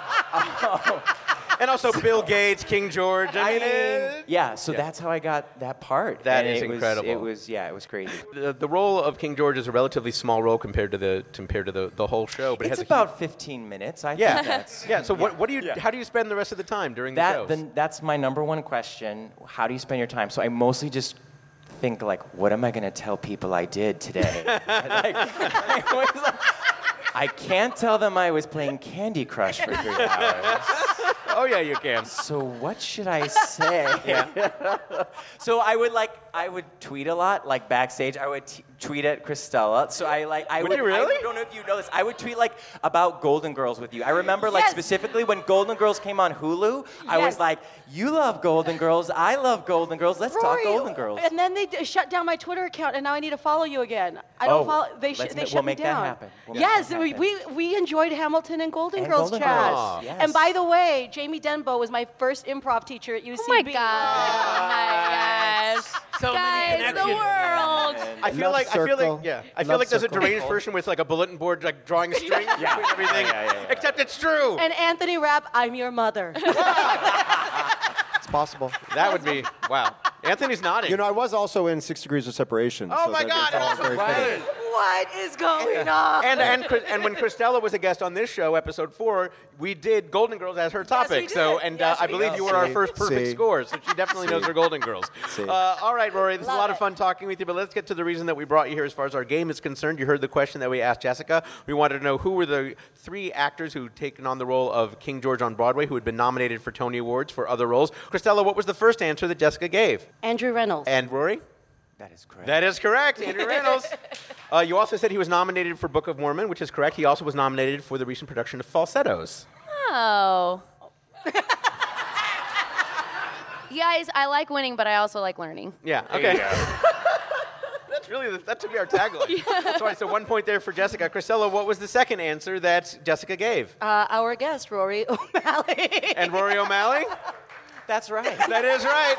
And also Bill Gates, King George. That's how I got that part. That is incredible. It was crazy. The role of King George is a relatively small role compared to the whole show, but it's about 15 minutes. I think that's So what do you? How do you spend the rest of the time during the shows? That's my number one question. How do you spend your time? So I mostly just think, like, what am I going to tell people I did today? I can't tell them I was playing Candy Crush for 3 hours. Oh, yeah, you can. So what should I say? So I would tweet a lot, like backstage. I would tweet at Christella. So Would you really? I don't know if you know this. I would tweet like about Golden Girls with you. I remember like specifically when Golden Girls came on Hulu. I was like, you love Golden Girls. I love Golden Girls. Let's talk Golden Girls. And then they shut down my Twitter account, and now I need to follow you again. I don't follow. They shut me down. We'll make that happen. We enjoyed Hamilton and Golden Girls Golden chat. Girls, yes. And by the way, Jamie Denbo was my first improv teacher at UCB. Oh my gosh. So Guys, many the world. I feel like there's a deranged circle. person with like a bulletin board, like drawing a string between everything. Except it's true. And Anthony Rapp, I'm your mother. It's possible. That would be wow. Anthony's nodding. You know, I was also in 6 Degrees of Separation. Oh so my that's God! all That's very right. fitting. What is going on? And when Christella was a guest on this show, episode 4, we did Golden Girls as her topic. we did. So, and Yes, I we believe did. you were our See. first perfect See. score. So she definitely knows her Golden Girls. See. All right, Rory, this is a Love lot of it. fun talking with you. But let's get to the reason that we brought you here as far as our game is concerned. You heard the question that we asked Jessica. We wanted to know who were the 3 actors who had taken on the role of King George on Broadway, who had been nominated for Tony Awards for other roles. Christella, what was the first answer that Jessica gave? Andrew Reynolds. And Rory? That is correct. That is correct, Andrew Reynolds. You also said he was nominated for Book of Mormon, which is correct. He also was nominated for the recent production of Falsettos. Oh. You guys, I like winning, but I also like learning. Yeah, okay. That should be our tagline. That's right, so 1 point there for Jessica. Christella, what was the second answer that Jessica gave? Our guest, Rory O'Malley. And Rory O'Malley? That's right. That is right.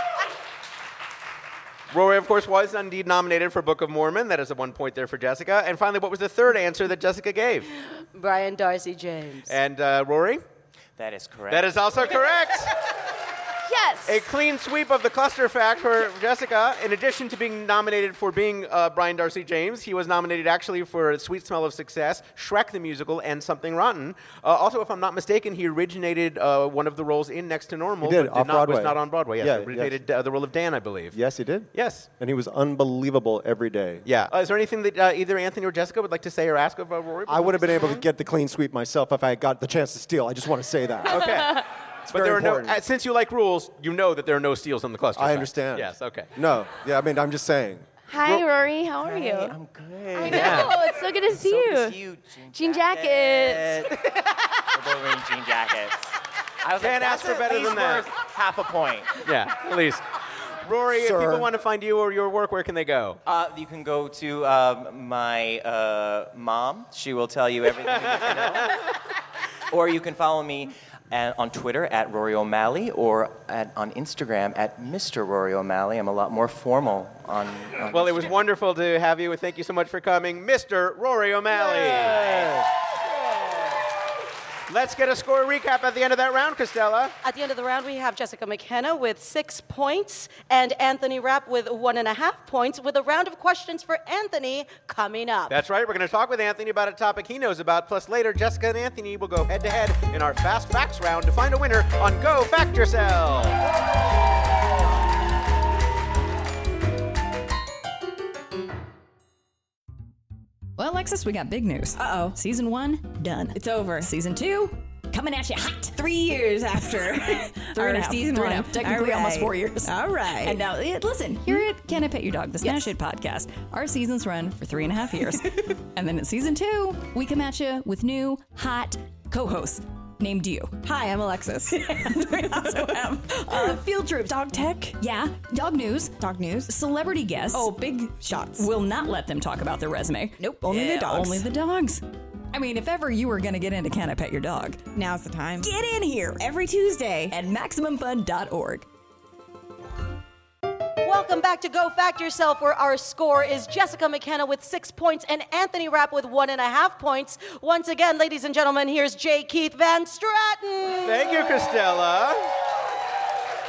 Rory, of course, was indeed nominated for Book of Mormon. That is a 1 point there for Jessica. And finally, what was the third answer that Jessica gave? Brian Darcy James. And Rory? That is correct. That is also correct. Yes. A clean sweep of the cluster fact for Jessica. In addition to being nominated for being Brian Darcy James, he was nominated actually for Sweet Smell of Success, Shrek the Musical, and Something Rotten. Also, if I'm not mistaken, he originated one of the roles in Next to Normal. He did, but off-Broadway. was not on Broadway. Yes, Yeah, originated the role of Dan, I believe. Yes, he did. Yes. And he was unbelievable every day. Yeah. Is there anything that either Anthony or Jessica would like to say or ask of Rory? I would have been able to get the clean sweep myself if I had got the chance to steal. I just want to say that. Okay. But very there are important. since you like rules, you know that there are no steals on the cluster. I fact. understand. Yes. Okay. No. Yeah, I mean, I'm just saying. Hi, Rory. How are you? I'm good. I know. It's so good to see So you. good to see you. Jean jackets. We're both wearing jean jackets. I was Can't like, ask for that's better at least than that. worth half a point. Yeah. At least. Rory, if Sir. people want to find you or your work, where can they go? You can go to my mom. She will tell you everything you need to know. Or you can follow me on Twitter at Rory O'Malley or on Instagram at Mr. Rory O'Malley. I'm a lot more formal on Well, it was wonderful to have you, and thank you so much for coming, Mr. Rory O'Malley. Let's get a score recap at the end of that round, Christella. At the end of the round, we have Jessica McKenna with 6 points and Anthony Rapp with 1.5 points, with a round of questions for Anthony coming up. That's right. We're going to talk with Anthony about a topic he knows about. Plus, later, Jessica and Anthony will go head-to-head in our Fast Facts round to find a winner on Go Fact Yourself. Well, Alexis, we got big news. Uh-oh. Season 1, done. It's over. Season 2, coming at you hot. 3 years after Three and a half. season Three one. and a half. Technically, All almost right. 4 years. All right. And now, listen, here at Can I Pet Your Dog, the Smash Hit podcast, our seasons run for 3.5 years. And then at season 2, we come at you with new, hot co-hosts named you. Hi, I'm Alexis. And we also have field trip, dog tech, dog news, Dog news. celebrity guests. Oh, big shots. Will not let them talk about their resume. Nope, only the dogs. Only the dogs. I mean, if ever you were going to get into Can I Pet Your Dog, Now's the time. get in here Every Tuesday. at MaximumFun.org. Welcome back to Go Fact Yourself, where our score is Jessica McKenna with 6 points and Anthony Rapp with 1.5 points. Once again, ladies and gentlemen, here's J. Keith Van Stratton. Thank you, Christella.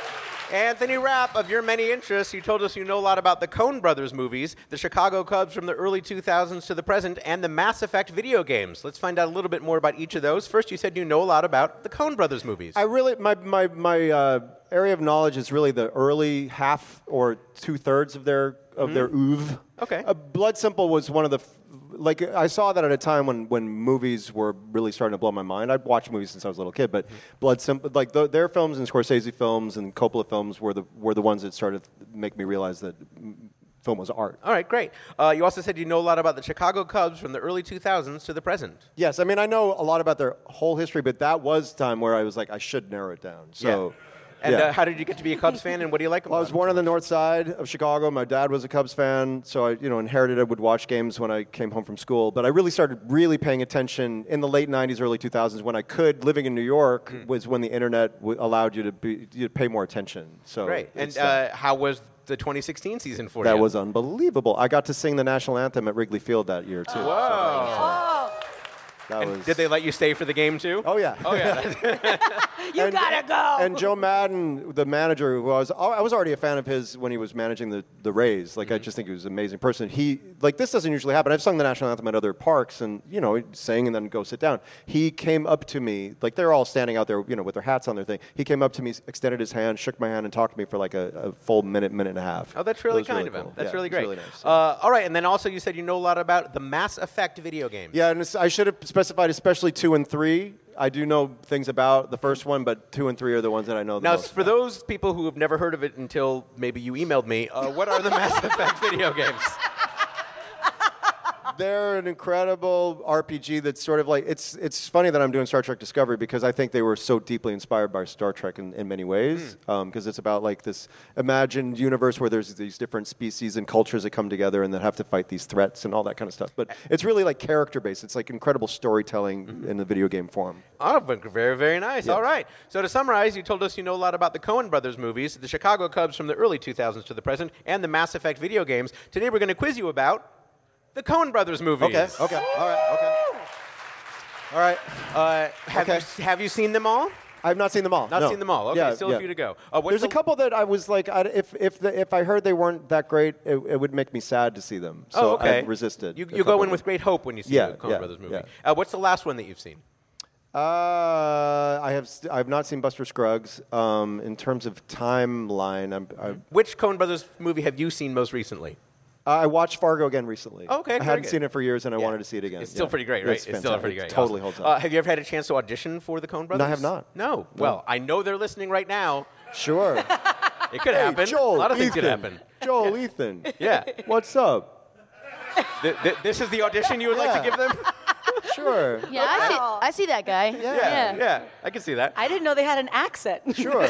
Anthony Rapp, of your many interests, you told us you know a lot about the Coen Brothers movies, the Chicago Cubs from the early 2000s to the present, and the Mass Effect video games. Let's find out a little bit more about each of those. First, you said you know a lot about the Coen Brothers movies. I really, my area of knowledge is really the early half or 2/3 of their oeuvre. Okay. Blood Simple was one of the, I saw that at a time when movies were really starting to blow my mind. I'd watched movies since I was a little kid, but Blood Simple, their films and Scorsese films and Coppola films were the ones that started to make me realize that film was art. All right, great. You also said you know a lot about the Chicago Cubs from the early 2000s to the present. Yes, I mean, I know a lot about their whole history, but that was time where I was like, I should narrow it down. So. Yeah. And how did you get to be a Cubs fan, and what do you like about I was born on the north side of Chicago. My dad was a Cubs fan, so I inherited it, would watch games when I came home from school. But I really started paying attention in the late 90s, early 2000s, when I could. Living in New York was when the internet allowed you to pay more attention. So great. And how was the 2016 season for you? That was unbelievable. I got to sing the national anthem at Wrigley Field that year, too. Whoa. Did they let you stay for the game, too? Oh, yeah. Oh, yeah. You gotta go. And Joe Madden, the manager, who I was already a fan of his when he was managing the Rays. I just think he was an amazing person. He, this doesn't usually happen. I've sung the national anthem at other parks and, sang and then go sit down. He came up to me, they're all standing out there, with their hats on their thing. He came up to me, extended his hand, shook my hand, and talked to me for a full minute and a half. Oh, that's really kind of him. Cool. That's really great. Really nice. All right, and then also you said you know a lot about the Mass Effect video games. Yeah, and I should have specified especially 2 and 3. I do know things about the first one, but 2 and 3 are the ones that I know the most. Now, for those people who have never heard of it until maybe you emailed me, what are the Mass Effect video games? They're an incredible RPG that's sort of it's funny that I'm doing Star Trek Discovery because I think they were so deeply inspired by Star Trek in many ways because it's about this imagined universe where there's these different species and cultures that come together and that have to fight these threats and all that kind of stuff. But it's really character-based. It's incredible storytelling in the video game form. Oh, but very, very nice. Yes. All right. So to summarize, you told us you know a lot about the Coen Brothers movies, the Chicago Cubs from the early 2000s to the present, and the Mass Effect video games. Today we're going to quiz you about the Coen Brothers movies. Okay. All right. Have you seen them all? I've not seen them all. Not seen them all. Okay, still a few to go. There's a couple that I was if I heard they weren't that great, it would make me sad to see them. So I resisted. You go in with great hope when you see the Coen Brothers movie. Yeah. What's the last one that you've seen? I've not seen Buster Scruggs. In terms of timeline, Which Coen Brothers movie have you seen most recently? I watched Fargo again recently. Okay, I hadn't seen it for years, and I wanted to see it again. It's still pretty great, right? It's still pretty great. It totally holds up. Have you ever had a chance to audition for the Coen Brothers? No, I have not. No. Well, I know they're listening right now. Sure. It could happen. Joel, a lot of things Ethan. could happen. Joel, Ethan. Yeah. What's up? This is the audition you would like to give them? Sure. Yeah, I see that guy. Yeah. I can see that. I didn't know they had an accent. Sure.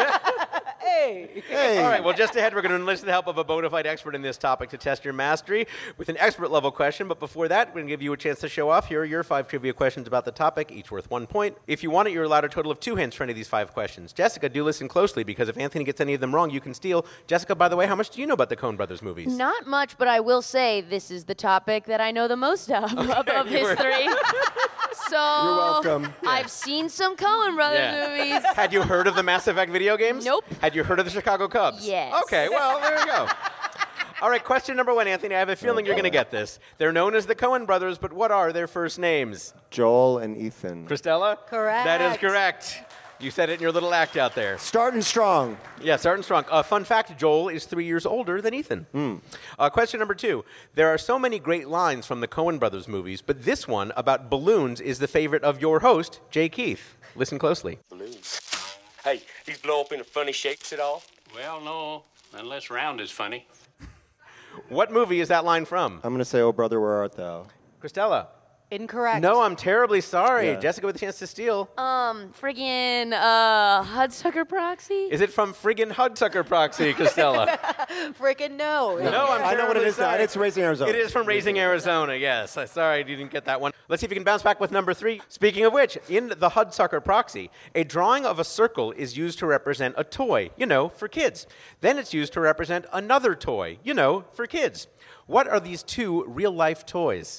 Hey. All right, well, just ahead, we're going to enlist the help of a bona fide expert in this topic to test your mastery with an expert-level question. But before that, we're going to give you a chance to show off. Here are your 5 trivia questions about the topic, each worth 1 point. If you want it, you're allowed a total of 2 hints for any of these 5 questions. Jessica, do listen closely, because if Anthony gets any of them wrong, you can steal. Jessica, by the way, how much do you know about the Coen Brothers movies? Not much, but I will say this is the topic that I know the most of his 3. So You're welcome. I've seen some Coen Brothers movies. Had you heard of the Mass Effect video games? Nope. Had you heard of the Chicago Cubs? Yes. Okay, well, there you go. All right, question number 1, Anthony. I have a feeling you're going to get this. They're known as the Coen Brothers, but what are their first names? Joel and Ethan. Christella? Correct. That is correct. You said it in your little act out there. Starting strong. Yeah, starting strong. Fun fact, Joel is 3 years older than Ethan. Question number 2. There are so many great lines from the Coen Brothers movies, but this one about balloons is the favorite of your host, Jay Keith. Listen closely. Balloons. Hey, these blow up into funny shapes at all? Well, no, unless round is funny. What movie is that line from? I'm going to say, "Oh, brother, where art thou?" Christella. Incorrect. No, I'm terribly sorry. Yeah. Jessica with a chance to steal. Friggin' Hudsucker Proxy? Is it from friggin' Hudsucker Proxy, Christella? Freaking no. No, I'm I know what it terribly is now. sorry. It's Raising Arizona. It is from Raising Arizona, yes. Sorry you didn't get that one. Let's see if you can bounce back with number 3. Speaking of which, in the Hudsucker Proxy, a drawing of a circle is used to represent a toy, for kids. Then it's used to represent another toy, for kids. What are these 2 real-life toys?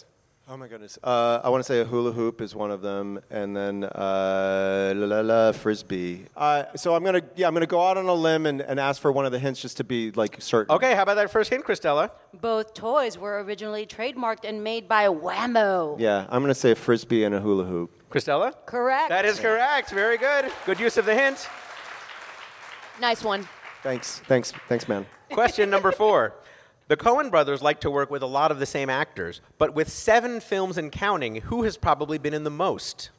Oh my goodness. I want to say a hula hoop is one of them, and then frisbee. So I'm gonna go out on a limb and ask for one of the hints just to be like certain. Okay, how about that first hint, Christella? Both toys were originally trademarked and made by Whammo. Yeah, I'm gonna say a frisbee and a hula hoop. Christella? Correct. That is correct. Very good. Good use of the hint. Nice one. Thanks, man. Question number 4. The Coen brothers like to work with a lot of the same actors, but with 7 films and counting, who has probably been in the most?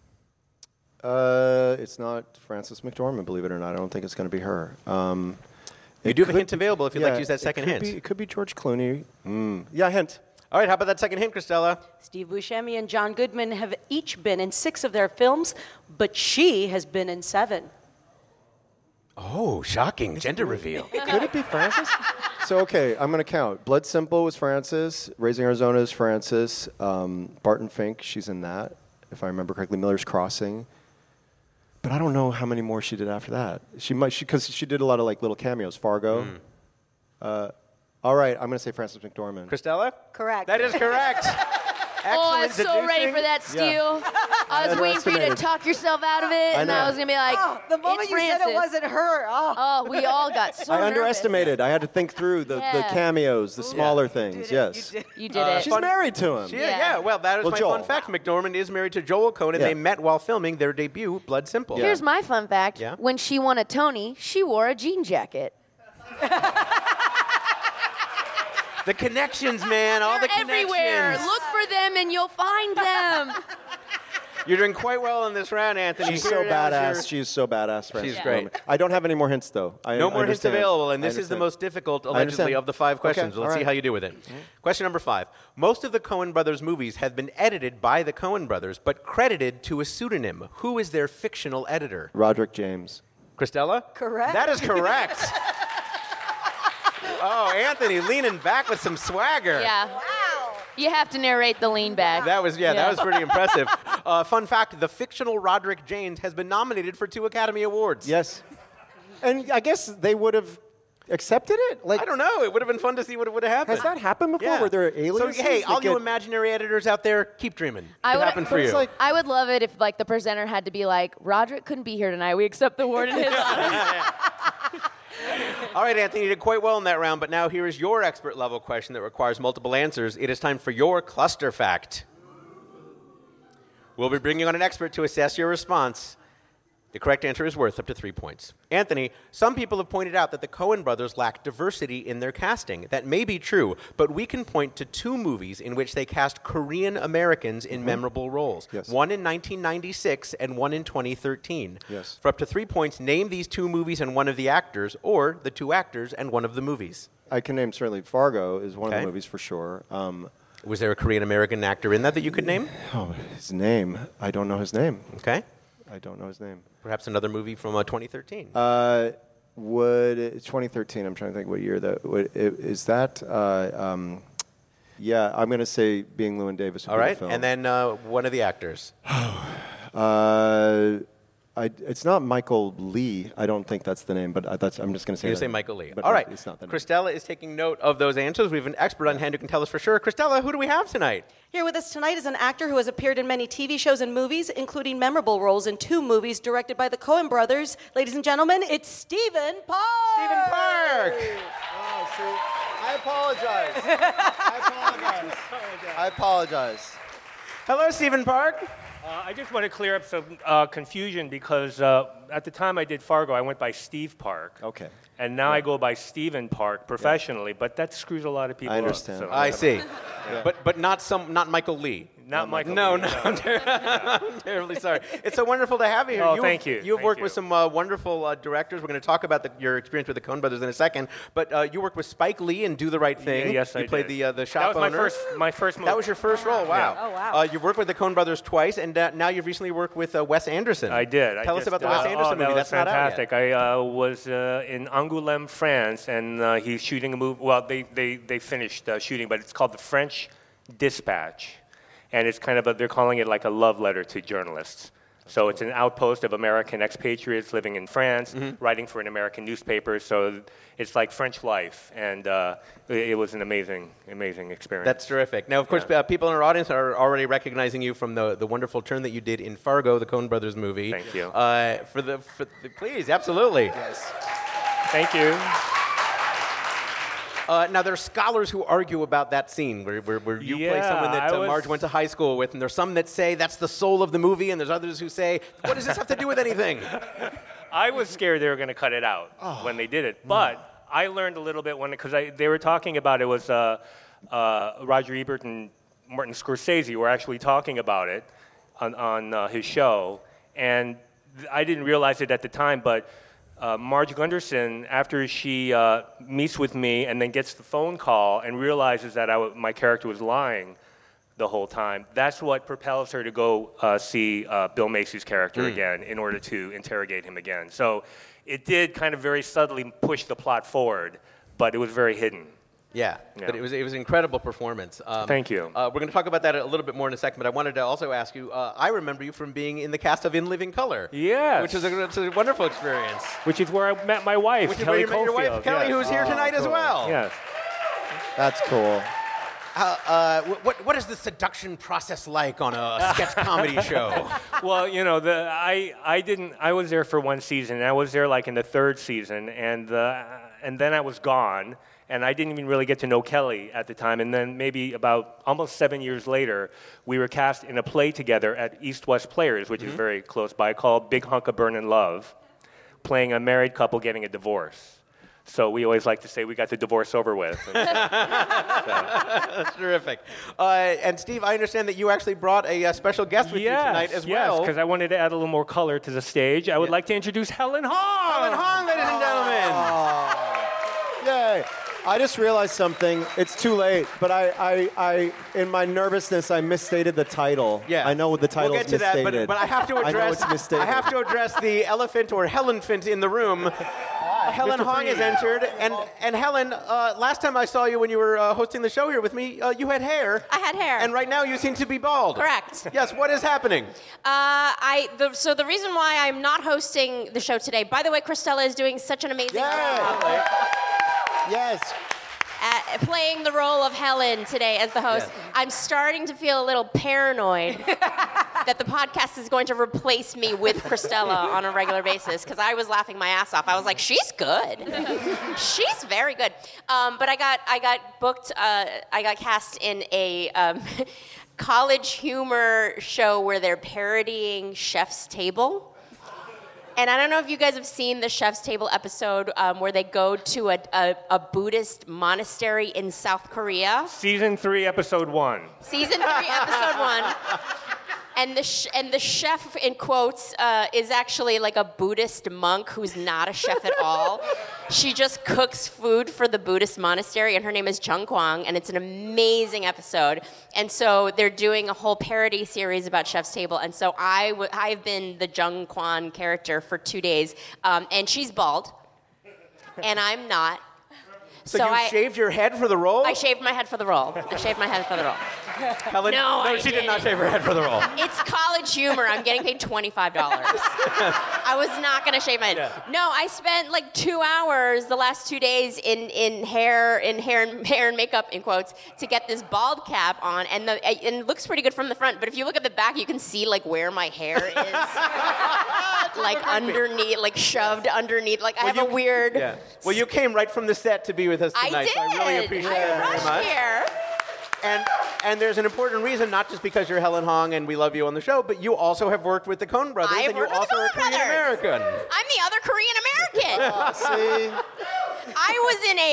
It's not Frances McDormand, believe it or not. I don't think it's going to be her. You do have a hint available if you'd like to use that second hint. It could be George Clooney. Yeah, hint. All right, how about that second hint, Christella? Steve Buscemi and John Goodman have each been in 6 of their films, but she has been in 7. Oh, shocking. Gender reveal. Could it be Frances? So, okay, I'm going to count. Blood Simple was Frances. Raising Arizona is Frances. Barton Fink, she's in that, if I remember correctly. Miller's Crossing. But I don't know how many more she did after that. Because she did a lot of like little cameos. Fargo. All right, I'm going to say Frances McDormand. Christella? Correct. That is correct. I was so ready for that steal. I was waiting for you to talk yourself out of it, and I was going to be like, the moment it's you Frances. said it wasn't her. Oh, we all got so I nervous. underestimated. I had to think through the cameos, the smaller things. Yes. You did it. She's married to him. Yeah, well, that is my Joel. fun fact. McDormand is married to Joel Coen, and they met while filming their debut, Blood Simple. Here's my fun fact. Yeah? When she won a Tony, she wore a jean jacket. The connections, man. All the They're everywhere. connections. Look for them, and you'll find them. You're doing quite well in this round, Anthony. She's so badass. She's so badass. Frances She's great. McDormand. I don't have any more hints, though. No more hints understand. available, and this I is the understand. most difficult, I allegedly, understand. of the 5 questions. Okay, Let's all see right. how you do with it. Question number 5. Most of the Coen brothers' movies have been edited by the Coen brothers, but credited to a pseudonym. Who is their fictional editor? Roderick James. Christella? Correct. That is correct. Oh, Anthony leaning back with some swagger. Yeah. You have to narrate the lean back. That was pretty impressive. Fun fact, the fictional Roderick James has been nominated for 2 Academy Awards. Yes. And I guess they would have accepted it? Like, I don't know. It would have been fun to see what would have happened. Has that happened before? Yeah. Were there aliases? So, hey, that all you get- imaginary editors out there, keep dreaming. I It would- happened for you. like- I would love it if, like, the presenter had to be like, Roderick couldn't be here tonight. We accept the award in his honor. All right, Anthony, you did quite well in that round, but now here is your expert level question that requires multiple answers. It is time for your cluster fact. We'll be bringing on an expert to assess your response. The correct answer is worth up to 3 points. Anthony, some people have pointed out that the Coen brothers lack diversity in their casting. That may be true, but we can point to 2 movies in which they cast Korean Americans in memorable roles. Yes. One in 1996 and one in 2013. Yes. For up to 3 points, name these 2 movies and one of the actors, or the 2 actors and one of the movies. I can name certainly Fargo is one of Okay. the movies for sure. Was there a Korean American actor in that you could name? His name. I don't know his name. Okay. I don't know his name. Perhaps another movie from 2013. Would 2013? I'm trying to think what year that is. That yeah, I'm going to say Being Llewyn Davis. All right, and then one of the actors. It's not Michael Lee. I don't think that's the name, but I'm just going to say. You that. say Michael Lee. But All right. it's not the name. Christella is taking note of those answers. We have an expert on hand who can tell us for sure. Christella, who do we have tonight? Here with us tonight is an actor who has appeared in many TV shows and movies, including memorable roles in 2 movies directed by the Coen brothers. Ladies and gentlemen, it's Stephen Park. Stephen Park. Oh, see, I apologize. I apologize. Hello, Stephen Park. I just want to clear up some confusion because at the time I did Fargo, I went by Steve Park. Okay. And now I go by Stephen Park professionally, but that screws a lot of people I up. understand. So I see. But not Michael Lee. Not Michael No, Lee, no. I'm terribly sorry. It's so wonderful to have you here. Oh, thank you. You've Thank worked you. with some wonderful directors. We're going to talk about your experience with the Coen brothers in a second. But you worked with Spike Lee in Do the Right Thing. Yes, I You played did. the shop That was owner. my first movie. That was your first role. Wow. Oh, wow. You've worked with the Coen brothers twice, and now you've recently worked with Wes Anderson. I did. Tell us about the Wes Anderson movie. That was That's not out fantastic. yet. I was in Angoulême, France, and he's shooting a movie. Well, they finished shooting, but it's called The French Dispatch, and it's kind of they're calling it like a love letter to journalists. So it's an outpost of American expatriates living in France, writing for an American newspaper. So it's like French life, and it was an amazing experience. That's terrific. Now, of course, people in our audience are already recognizing you from the wonderful turn that you did in Fargo, the Coen Brothers movie. Thank you. Please, absolutely. Yes. Thank you. Now, there are scholars who argue about that scene where you play someone that Marge went to high school with, and there's some that say that's the soul of the movie, and there's others who say, what does this have to do with anything? I was scared they were going to cut it out when they did it, but I learned a little bit because they were talking about it was Roger Ebert and Martin Scorsese were actually talking about it on his show, and I didn't realize it at the time, but Marge Gunderson, after she meets with me and then gets the phone call and realizes that my character was lying the whole time, that's what propels her to go see Bill Macy's character again in order to interrogate him again. So it did kind of very subtly push the plot forward, but it was very hidden. Yeah, but it was an incredible performance. Thank you. We're going to talk about that a little bit more in a second, but I wanted to also ask you, I remember you from being in the cast of In Living Color. Yes. Which is a wonderful experience. Which is where I met my wife, Which is Kelly where you met your wife, Caulfield. Kelly, Yes. who's here tonight as well. Yes. That's cool. What is the seduction process like on a sketch comedy show? Well, I was there for one season. I was there like in the third season, and then I was gone, and I didn't even really get to know Kelly at the time. And then maybe about almost 7 years later, we were cast in a play together at East West Players, which is very close by, called Big Hunk of Burnin' Love, playing a married couple getting a divorce. So we always like to say we got the divorce over with. That's terrific. And Steve, I understand that you actually brought a special guest with you tonight as well. Yes, because I wanted to add a little more color to the stage. I would like to introduce Helen Hong. Helen Hong, ladies and gentlemen. Yay. I just realized something. It's too late, but I in my nervousness, I misstated the title. Yeah. I know what the title We'll is get to that, misstated. but I have to address. I know it's misstated. I have to address the elephant or Helenfant in the room. Helen Mr. Hong Freed. is entered, and Helen, last time I saw you when you were hosting the show here with me, you had hair. I had hair. And right now you seem to be bald. Correct. Yes, what is happening? So the reason why I'm not hosting the show today, by the way, Christella is doing such an amazing job Yes. at playing the role of Helen today as the host. Yes. I'm starting to feel a little paranoid that the podcast is going to replace me with Christella on a regular basis, because I was laughing my ass off. I was like, she's good. She's very good. But I got booked, I got cast in a college humor show where they're parodying Chef's Table. And I don't know if you guys have seen the Chef's Table episode where they go to a Buddhist monastery in South Korea. Season 3, Episode 1. Season 3, Episode 1. And the chef, in quotes, is actually like a Buddhist monk who's not a chef at all. She just cooks food for the Buddhist monastery, and her name is Chung Kwang, and it's an amazing episode. And so they're doing a whole parody series about Chef's Table, and so I've been the Chung Kwang character for 2 days, and she's bald, and I'm not. So you shaved your head for the role? I shaved my head for the role. Helen, no, she did not shave her head for the role. It's college humor. I'm getting paid $25. I was not going to shave my head. Yeah. No, I spent like 2 hours the last 2 days in hair and makeup, in quotes, to get this bald cap on, and it looks pretty good from the front. But if you look at the back, you can see like where my hair is, like underneath, like shoved underneath. Like I have a weird. Yeah. Well, you came right from the set to be with us tonight. I did. So I really appreciate it very rushed much. here. And there's an important reason, not just because you're Helen Hong and we love you on the show, but you also have worked with the Coen Brothers, and you're also a Korean American. I'm the other Korean American. See? I was in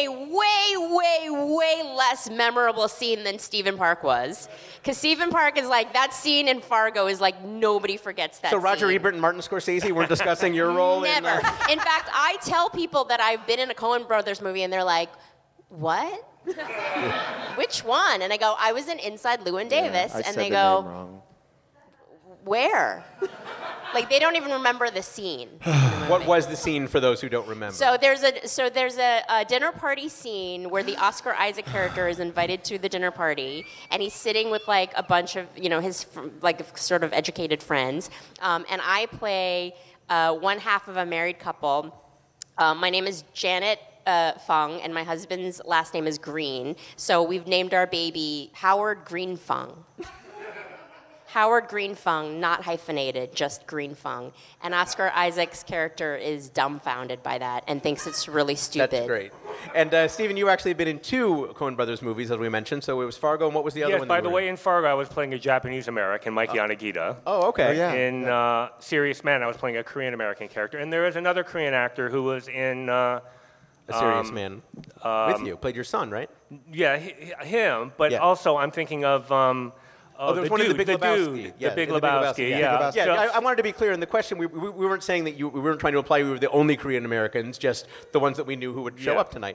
a way less memorable scene than Stephen Park was. Because Stephen Park is like, that scene in Fargo is like, nobody forgets that So Roger scene. Ebert and Martin Scorsese weren't discussing your role? Never. In fact, I tell people that I've been in a Coen Brothers movie, and they're like, what? Which one? And I go, I was in Inside Llewyn Davis. I and said they the go, name wrong. where? Like they don't even remember the scene. What was the scene for those who don't remember? So there's a dinner party scene where the Oscar Isaac character is invited to the dinner party, and he's sitting with like a bunch of his like sort of educated friends, and I play one half of a married couple. My name is Janet Fung, and my husband's last name is Green. So we've named our baby Howard Green Fung. Howard Green Fung, not hyphenated, just Green Fung. And Oscar Isaac's character is dumbfounded by that and thinks it's really stupid. That's great. And Stephen, you actually have been in 2 Coen Brothers movies, as we mentioned. So it was Fargo, and what was the other one? Yes, by the way, in Fargo, I was playing a Japanese-American, Mike Yanagita. Oh, okay. In Serious Man, I was playing a Korean-American character. And there was another Korean actor who was in... A Serious Man with you. Played your son, right? Yeah, him. But also, I'm thinking of... there was one in The Big Lebowski. The Big Lebowski, yeah. I wanted to be clear in the question. We weren't saying that we weren't trying to imply we were the only Korean Americans, just the ones that we knew who would show up tonight.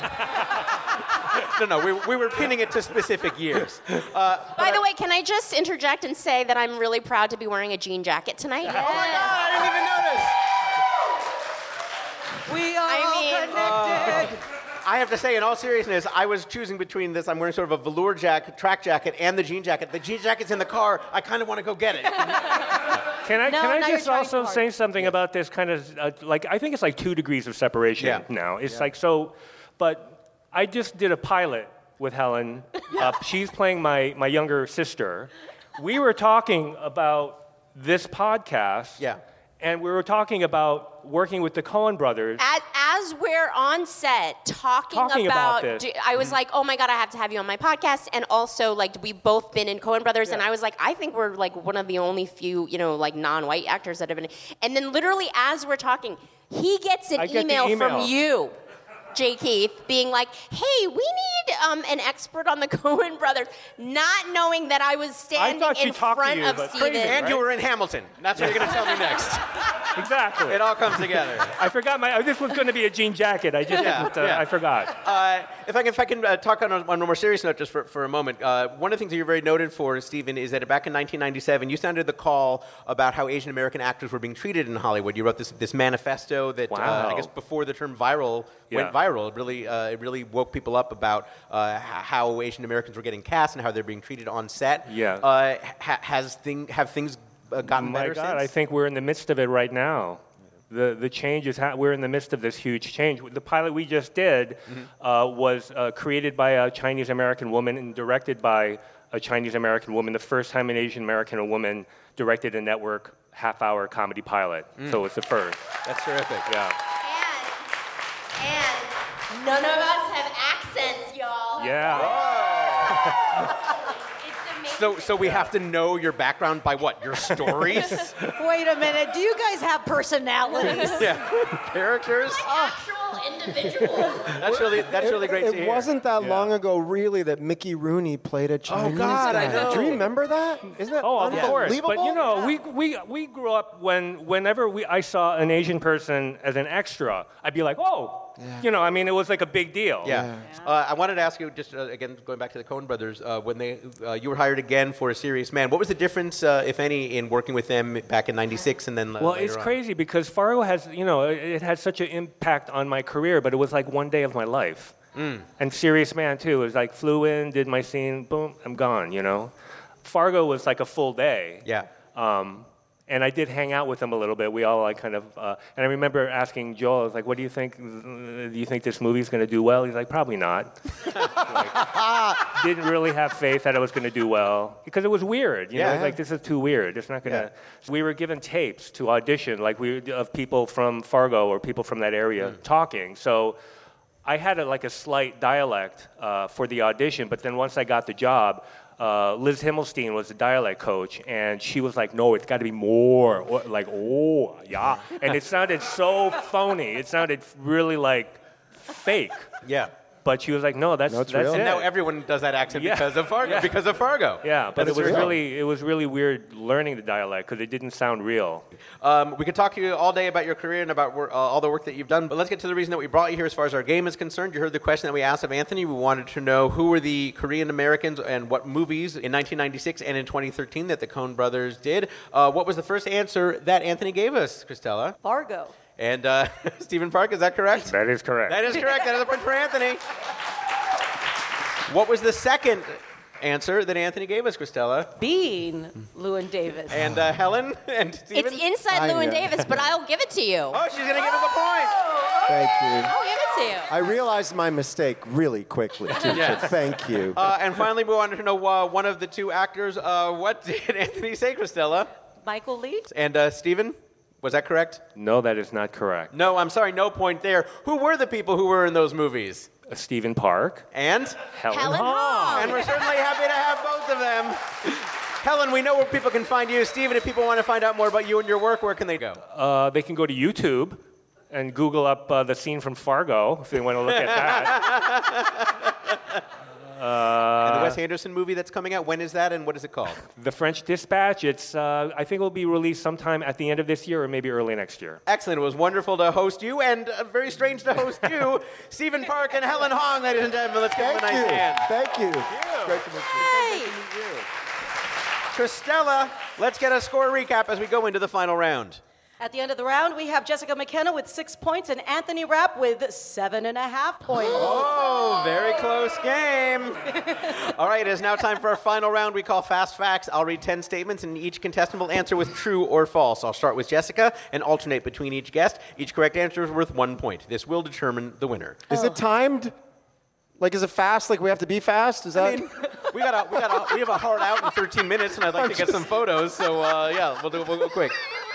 No, we were pinning it to specific years. By the way, can I just interject and say that I'm really proud to be wearing a jean jacket tonight? Oh my God, I didn't even notice. We are connected. I have to say, in all seriousness, I was choosing between this. I'm wearing sort of a velour track jacket, and the jean jacket. The jean jacket's in the car. I kind of want to go get it. Can I just also say something about this kind of, I think it's like 2 degrees of separation now. It's like so, but I just did a pilot with Helen. She's playing my younger sister. We were talking about this podcast. Yeah. And we were talking about working with the Coen brothers. As we're on set talking about this. I was like, oh my God, I have to have you on my podcast. And also, like, we've both been in Coen brothers. And I was like, I think we're like one of the only few, like non-white actors that have been. And then literally as we're talking, he gets an email from you, J. Keith, being like, hey, we need an expert on the Coen brothers, not knowing that I was standing in front of Steven. And you were in Hamilton. That's what you're going to tell me next. Exactly. It all comes together. I forgot this was going to be a jean jacket. I just didn't, I forgot. If I can talk on a more serious note just for a moment, one of the things that you're very noted for, Stephen, is that back in 1997, you sounded the call about how Asian American actors were being treated in Hollywood. You wrote this manifesto that I guess before the term viral went viral. It really woke people up about how Asian Americans were getting cast and how they're being treated on set. Yeah. Have things gotten better My God, since? I think we're in the midst of it right now. The change is we're in the midst of this huge change. The pilot we just did was created by a Chinese American woman and directed by a Chinese American woman. The first time an Asian American woman directed a network half-hour comedy pilot. So it's the first. That's terrific. Yeah. And none of us have accents, y'all. Yeah. So we have to know your background by what? Your stories? Wait a minute. Do you guys have personalities? Characters? Like actual individuals. That's really great to hear. It wasn't that long ago, really, that Mickey Rooney played a Chinese God, guy. I know. Do you remember that? Isn't that of course. unbelievable? But we grew up whenever I saw an Asian person as an extra, I'd be like, oh. Yeah. It was like a big deal. Yeah. I wanted to ask you, just again, going back to the Coen brothers, when you were hired again for A Serious Man, what was the difference, if any, in working with them back in '96 and then Well, later it's on? crazy because Fargo has, it had such an impact on my career, but it was like one day of my life. And Serious Man, too. It was like flew in, did my scene, boom, I'm gone, Fargo was like a full day. Yeah. And I did hang out with him a little bit. We all and I remember asking Joel, I was like, what do you think? Do you think this movie's going to do well? He's like, probably not. Didn't really have faith that it was going to do well because it was weird. You know, like this is too weird. It's not going to. So we were given tapes to audition, of people from Fargo or people from that area talking. So I had a slight dialect for the audition, but then once I got the job, Liz Himmelstein was the dialect coach, and she was like, no, it's got to be more, and it sounded so phony. It sounded really fake. Yeah. But she was like, no, that's it's that's real. it. And now everyone does that accent Yeah. because of Fargo. Yeah. Because of Fargo. Yeah, but it's it real. was really weird learning the dialect because it didn't sound real. We could talk to you all day about your career and about all the work that you've done, but let's get to the reason that we brought you here as far as our game is concerned. You heard the question that we asked of Anthony. We wanted to know who were the Korean Americans and what movies in 1996 and in 2013 that the Coen brothers did. What was the first answer that Anthony gave us, Christella? Fargo. And Stephen Park, is that correct? That is correct. That is correct. That is a point for Anthony. What was the second answer that Anthony gave us, Christella? Being Llewyn Davis. And Helen and Stephen? It's inside Llewyn Davis, but I'll give it to you. Oh, she's going to give us a point. Thank you. I'll give it to you. I realized my mistake really quickly, too, Yes. so thank you. And finally, we wanted to know one of the two actors. What did Anthony say, Christella? Michael Lee. And Stephen? Was that correct? No, that is not correct. No, I'm sorry, no point there. Who were the people who were in those movies? Stephen Park And? Helen Hong. And we're certainly happy to have both of them. Helen, we know where people can find you. Stephen, if people want to find out more about you and your work, where can they go? They can go to YouTube and Google up the scene from Fargo if they want to look at that. And the Wes Anderson movie that's coming out, when is that and what is it called? The French Dispatch, it's I think it will be released sometime at the end of this year or maybe early next year. Excellent. It was wonderful to host you and very strange to host you, Stephen Park and Helen Hong, ladies and gentlemen. Let's give them a nice hand. Thank you. Great to meet you. Hey. Christella, let's get a score recap as we go into the final round. At the end of the round, we have Jessica McKenna with 6 points and Anthony Rapp with 7.5 points. Oh, very close game. All right, it is now time for our final round we call Fast Facts. I'll read 10 statements, and each contestant will answer with true or false. I'll start with Jessica and alternate between each guest. Each correct answer is worth 1 point. This will determine the winner. Is it timed? Like, is it fast? Like, we have to be fast? Is that? I mean, we have a hard out in 13 minutes, and I'd like to get some photos. So yeah, we'll go quick.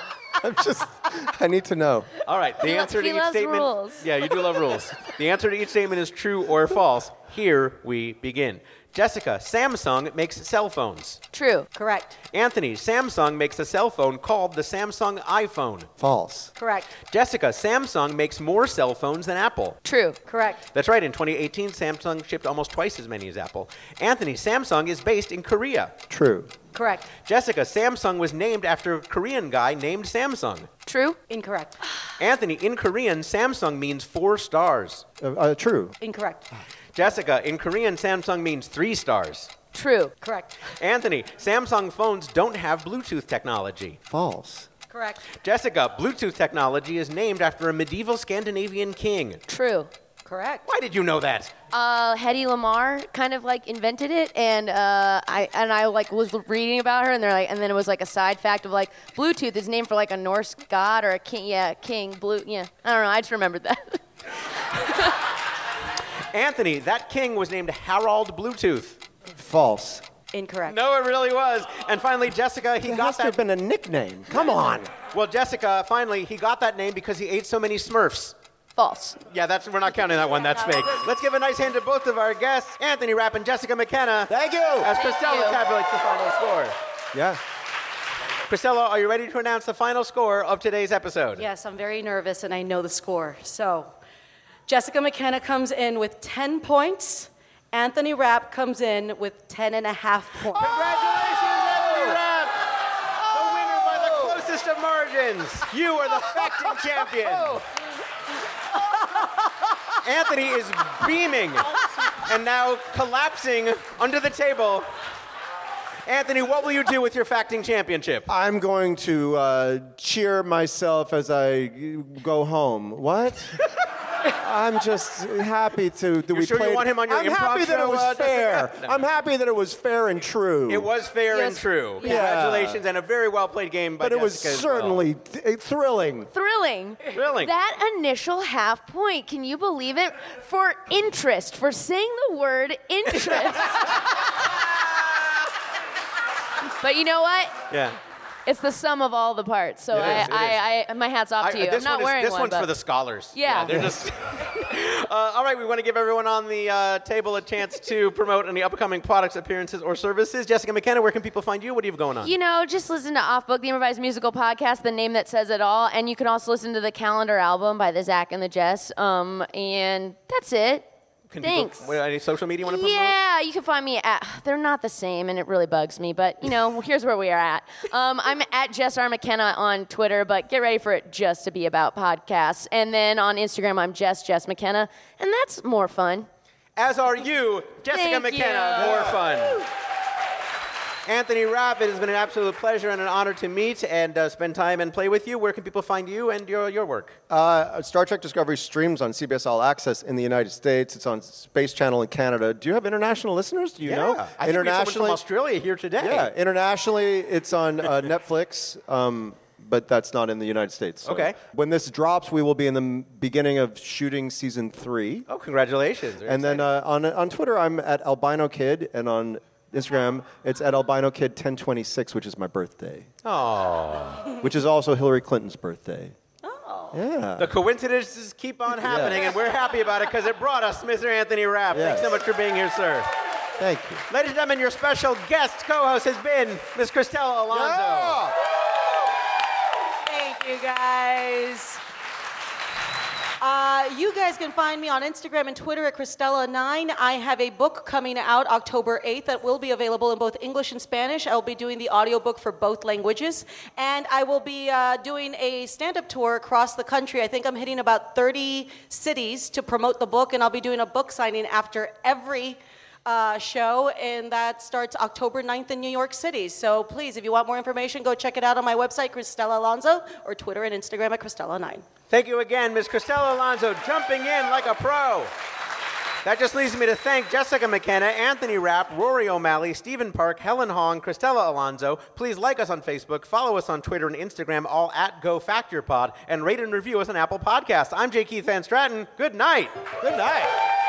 I need to know. All right, the answer to he each loves statement. rules. Yeah, you do love rules. The answer to each statement is true or false. Here we begin. Jessica, Samsung makes cell phones. True. Correct. Anthony, Samsung makes a cell phone called the Samsung iPhone. False. Correct. Jessica, Samsung makes more cell phones than Apple. True. Correct. That's right. In 2018, Samsung shipped almost twice as many as Apple. Anthony, Samsung is based in Korea. True. Correct. Jessica, Samsung was named after a Korean guy named Samsung. True. Incorrect. Anthony, in Korean, Samsung means 4 stars. True. Incorrect. Jessica, in Korean, Samsung means 3 stars. True. Correct. Anthony, Samsung phones don't have Bluetooth technology. False. Correct. Jessica, Bluetooth technology is named after a medieval Scandinavian king. True. Correct. Why did you know that? Hedy Lamarr kind of like invented it, and I like was reading about her, and and then it was like a side fact of like Bluetooth is named for like a Norse god or a king. Yeah, king. Yeah. I don't know. I just remembered that. Anthony, that king was named Harald Bluetooth. False. Incorrect. No, it really was. And finally, Jessica, he It got has to have that. been a nickname. Come on. Well, Jessica, finally, he got that name because he ate so many Smurfs. False. Yeah, we're not counting that one. That's fake. Let's give a nice hand to both of our guests, Anthony Rapp and Jessica McKenna. Thank you. As Christella tabulates the final score. Yeah. Christella, are you ready to announce the final score of today's episode? Yes, I'm very nervous and I know the score. So, Jessica McKenna comes in with 10 points. Anthony Rapp comes in with 10.5 points. Congratulations, Anthony Rapp! The winner by the closest of margins. You are the facting champion. Anthony is beaming and now collapsing under the table. Anthony, what will you do with your facting championship? I'm going to cheer myself as I go home. What? I'm just happy to You sure you want him on your I'm improv happy that show, it was fair. No. I'm happy that it was fair and true. It was fair and true. Yeah. Congratulations, and a very well played game by But it was Jessica as well. certainly thrilling. Thrilling. Thrilling. That initial half point, can you believe it? For interest, for saying the word interest. But you know what? Yeah. It's the sum of all the parts. So It is, I my hat's off to you. I'm not wearing this one. one's but for the scholars. Yeah. They're just. All right, we want to give everyone on the table a chance to promote any upcoming products, appearances, or services. Jessica McKenna, where can people find you? What do you have going on? You know, just listen to Off Book, the improvised musical podcast, the name that says it all. And you can also listen to the Calendar album by the Zach and the Jess. And that's it. Thanks. Any social media you want to promote? Yeah, you can find me at, they're not the same, and it really bugs me, but, here's where we are at. I'm at Jess R. McKenna on Twitter, but get ready for it just to be about podcasts. And then on Instagram, I'm Jess McKenna, and that's more fun. As are you, Jessica Thank McKenna. you. More fun. Anthony Rapp, it has been an absolute pleasure and an honor to meet and spend time and play with you. Where can people find you and your work? Star Trek Discovery streams on CBS All Access in the United States. It's on Space Channel in Canada. Do you have international listeners? Do you know? I think we have someone from Australia here today. Yeah, internationally, it's on Netflix. But that's not in the United States. So Okay. When this drops, we will be in the beginning of shooting season 3. Oh, congratulations. Very Then on Twitter, I'm at Albino Kid, and on Instagram, it's at Albino Kid 1026, which is my birthday. Oh. Which is also Hillary Clinton's birthday. Oh. Yeah. The coincidences keep on happening, and we're happy about it because it brought us Mr. Anthony Rapp. Yes. Thanks so much for being here, sir. Thank you. Ladies and gentlemen, your special guest co-host has been Miss Cristela Alonzo. Yeah. Thank you, guys. You guys can find me on Instagram and Twitter at Cristela9. I have a book coming out October 8th that will be available in both English and Spanish. I'll be doing the audiobook for both languages. And I will be doing a stand-up tour across the country. I think I'm hitting about 30 cities to promote the book, and I'll be doing a book signing after every show, and that starts October 9th in New York City. So please, if you want more information, go check it out on my website, Cristela Alonzo, or Twitter and Instagram at Cristela9. Thank you again, Ms. Cristela Alonzo, jumping in like a pro. That just leaves me to thank Jessica McKenna, Anthony Rapp, Rory O'Malley, Stephen Park, Helen Hong, Cristela Alonzo. Please like us on Facebook, follow us on Twitter and Instagram, all at GoFactorPod, and rate and review us on Apple Podcasts. I'm J. Keith Van Stratton. Good night. Good night.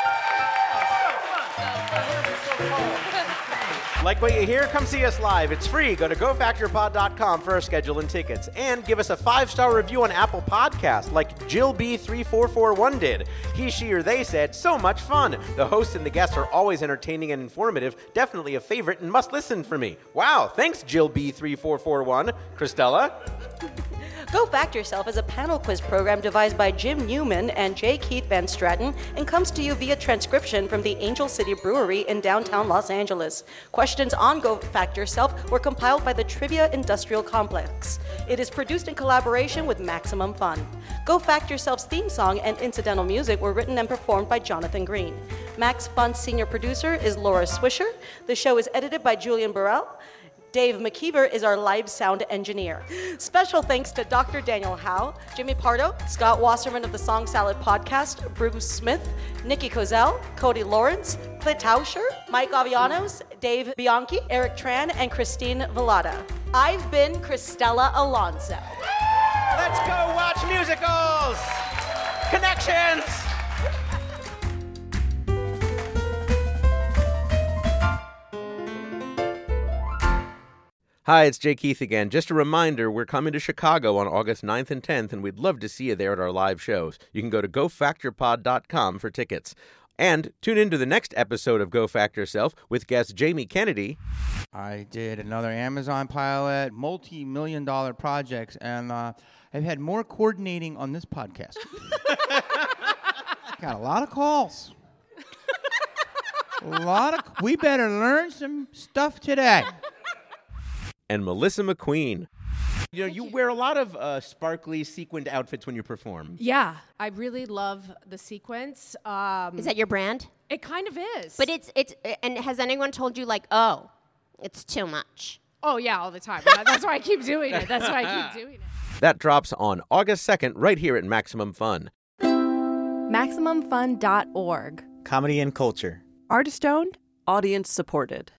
Like what you hear? Come see us live. It's free. Go to gofactorpod.com for our schedule and tickets. And give us a 5-star review on Apple Podcasts like Jill B3441 did. He, she, or they said, so much fun. The hosts and the guests are always entertaining and informative. Definitely a favorite and must listen for me. Wow. Thanks, Jill B3441. Cristela? Go Fact Yourself is a panel quiz program devised by Jim Newman and J. Keith Van Stratton and comes to you via transcription from the Angel City Brewery in downtown Los Angeles. Questions on Go Fact Yourself were compiled by the Trivia Industrial Complex. It is produced in collaboration with Maximum Fun. Go Fact Yourself's theme song and incidental music were written and performed by Jonathan Green. Max Fun's senior producer is Laura Swisher. The show is edited by Julian Burrell. Dave McKeever is our live sound engineer. Special thanks to Dr. Daniel Howe, Jimmy Pardo, Scott Wasserman of the Song Salad Podcast, Bruce Smith, Nikki Kozel, Cody Lawrence, Clint Tauscher, Mike Avianos, Dave Bianchi, Eric Tran, and Christine Villada. I've been Cristela Alonzo. Let's go watch musicals! Connections! Hi, it's Jay Keith again. Just a reminder, we're coming to Chicago on August 9th and 10th, and we'd love to see you there at our live shows. You can go to gofactorpod.com for tickets. And tune in to the next episode of Go Fact Yourself with guest Jamie Kennedy. I did another Amazon pilot, multi-million-dollar projects, and I've had more coordinating on this podcast. Got a lot of calls. We better learn some stuff today. And Melissa McQueen. You know, you wear a lot of sparkly, sequined outfits when you perform. Yeah, I really love the sequence. Is that your brand? It kind of is. But it's and has anyone told you like, oh, it's too much? Oh yeah, all the time. That's why I keep doing it. That drops on August 2nd right here at Maximum Fun. MaximumFun.org. Comedy and culture. Artist owned. Audience supported.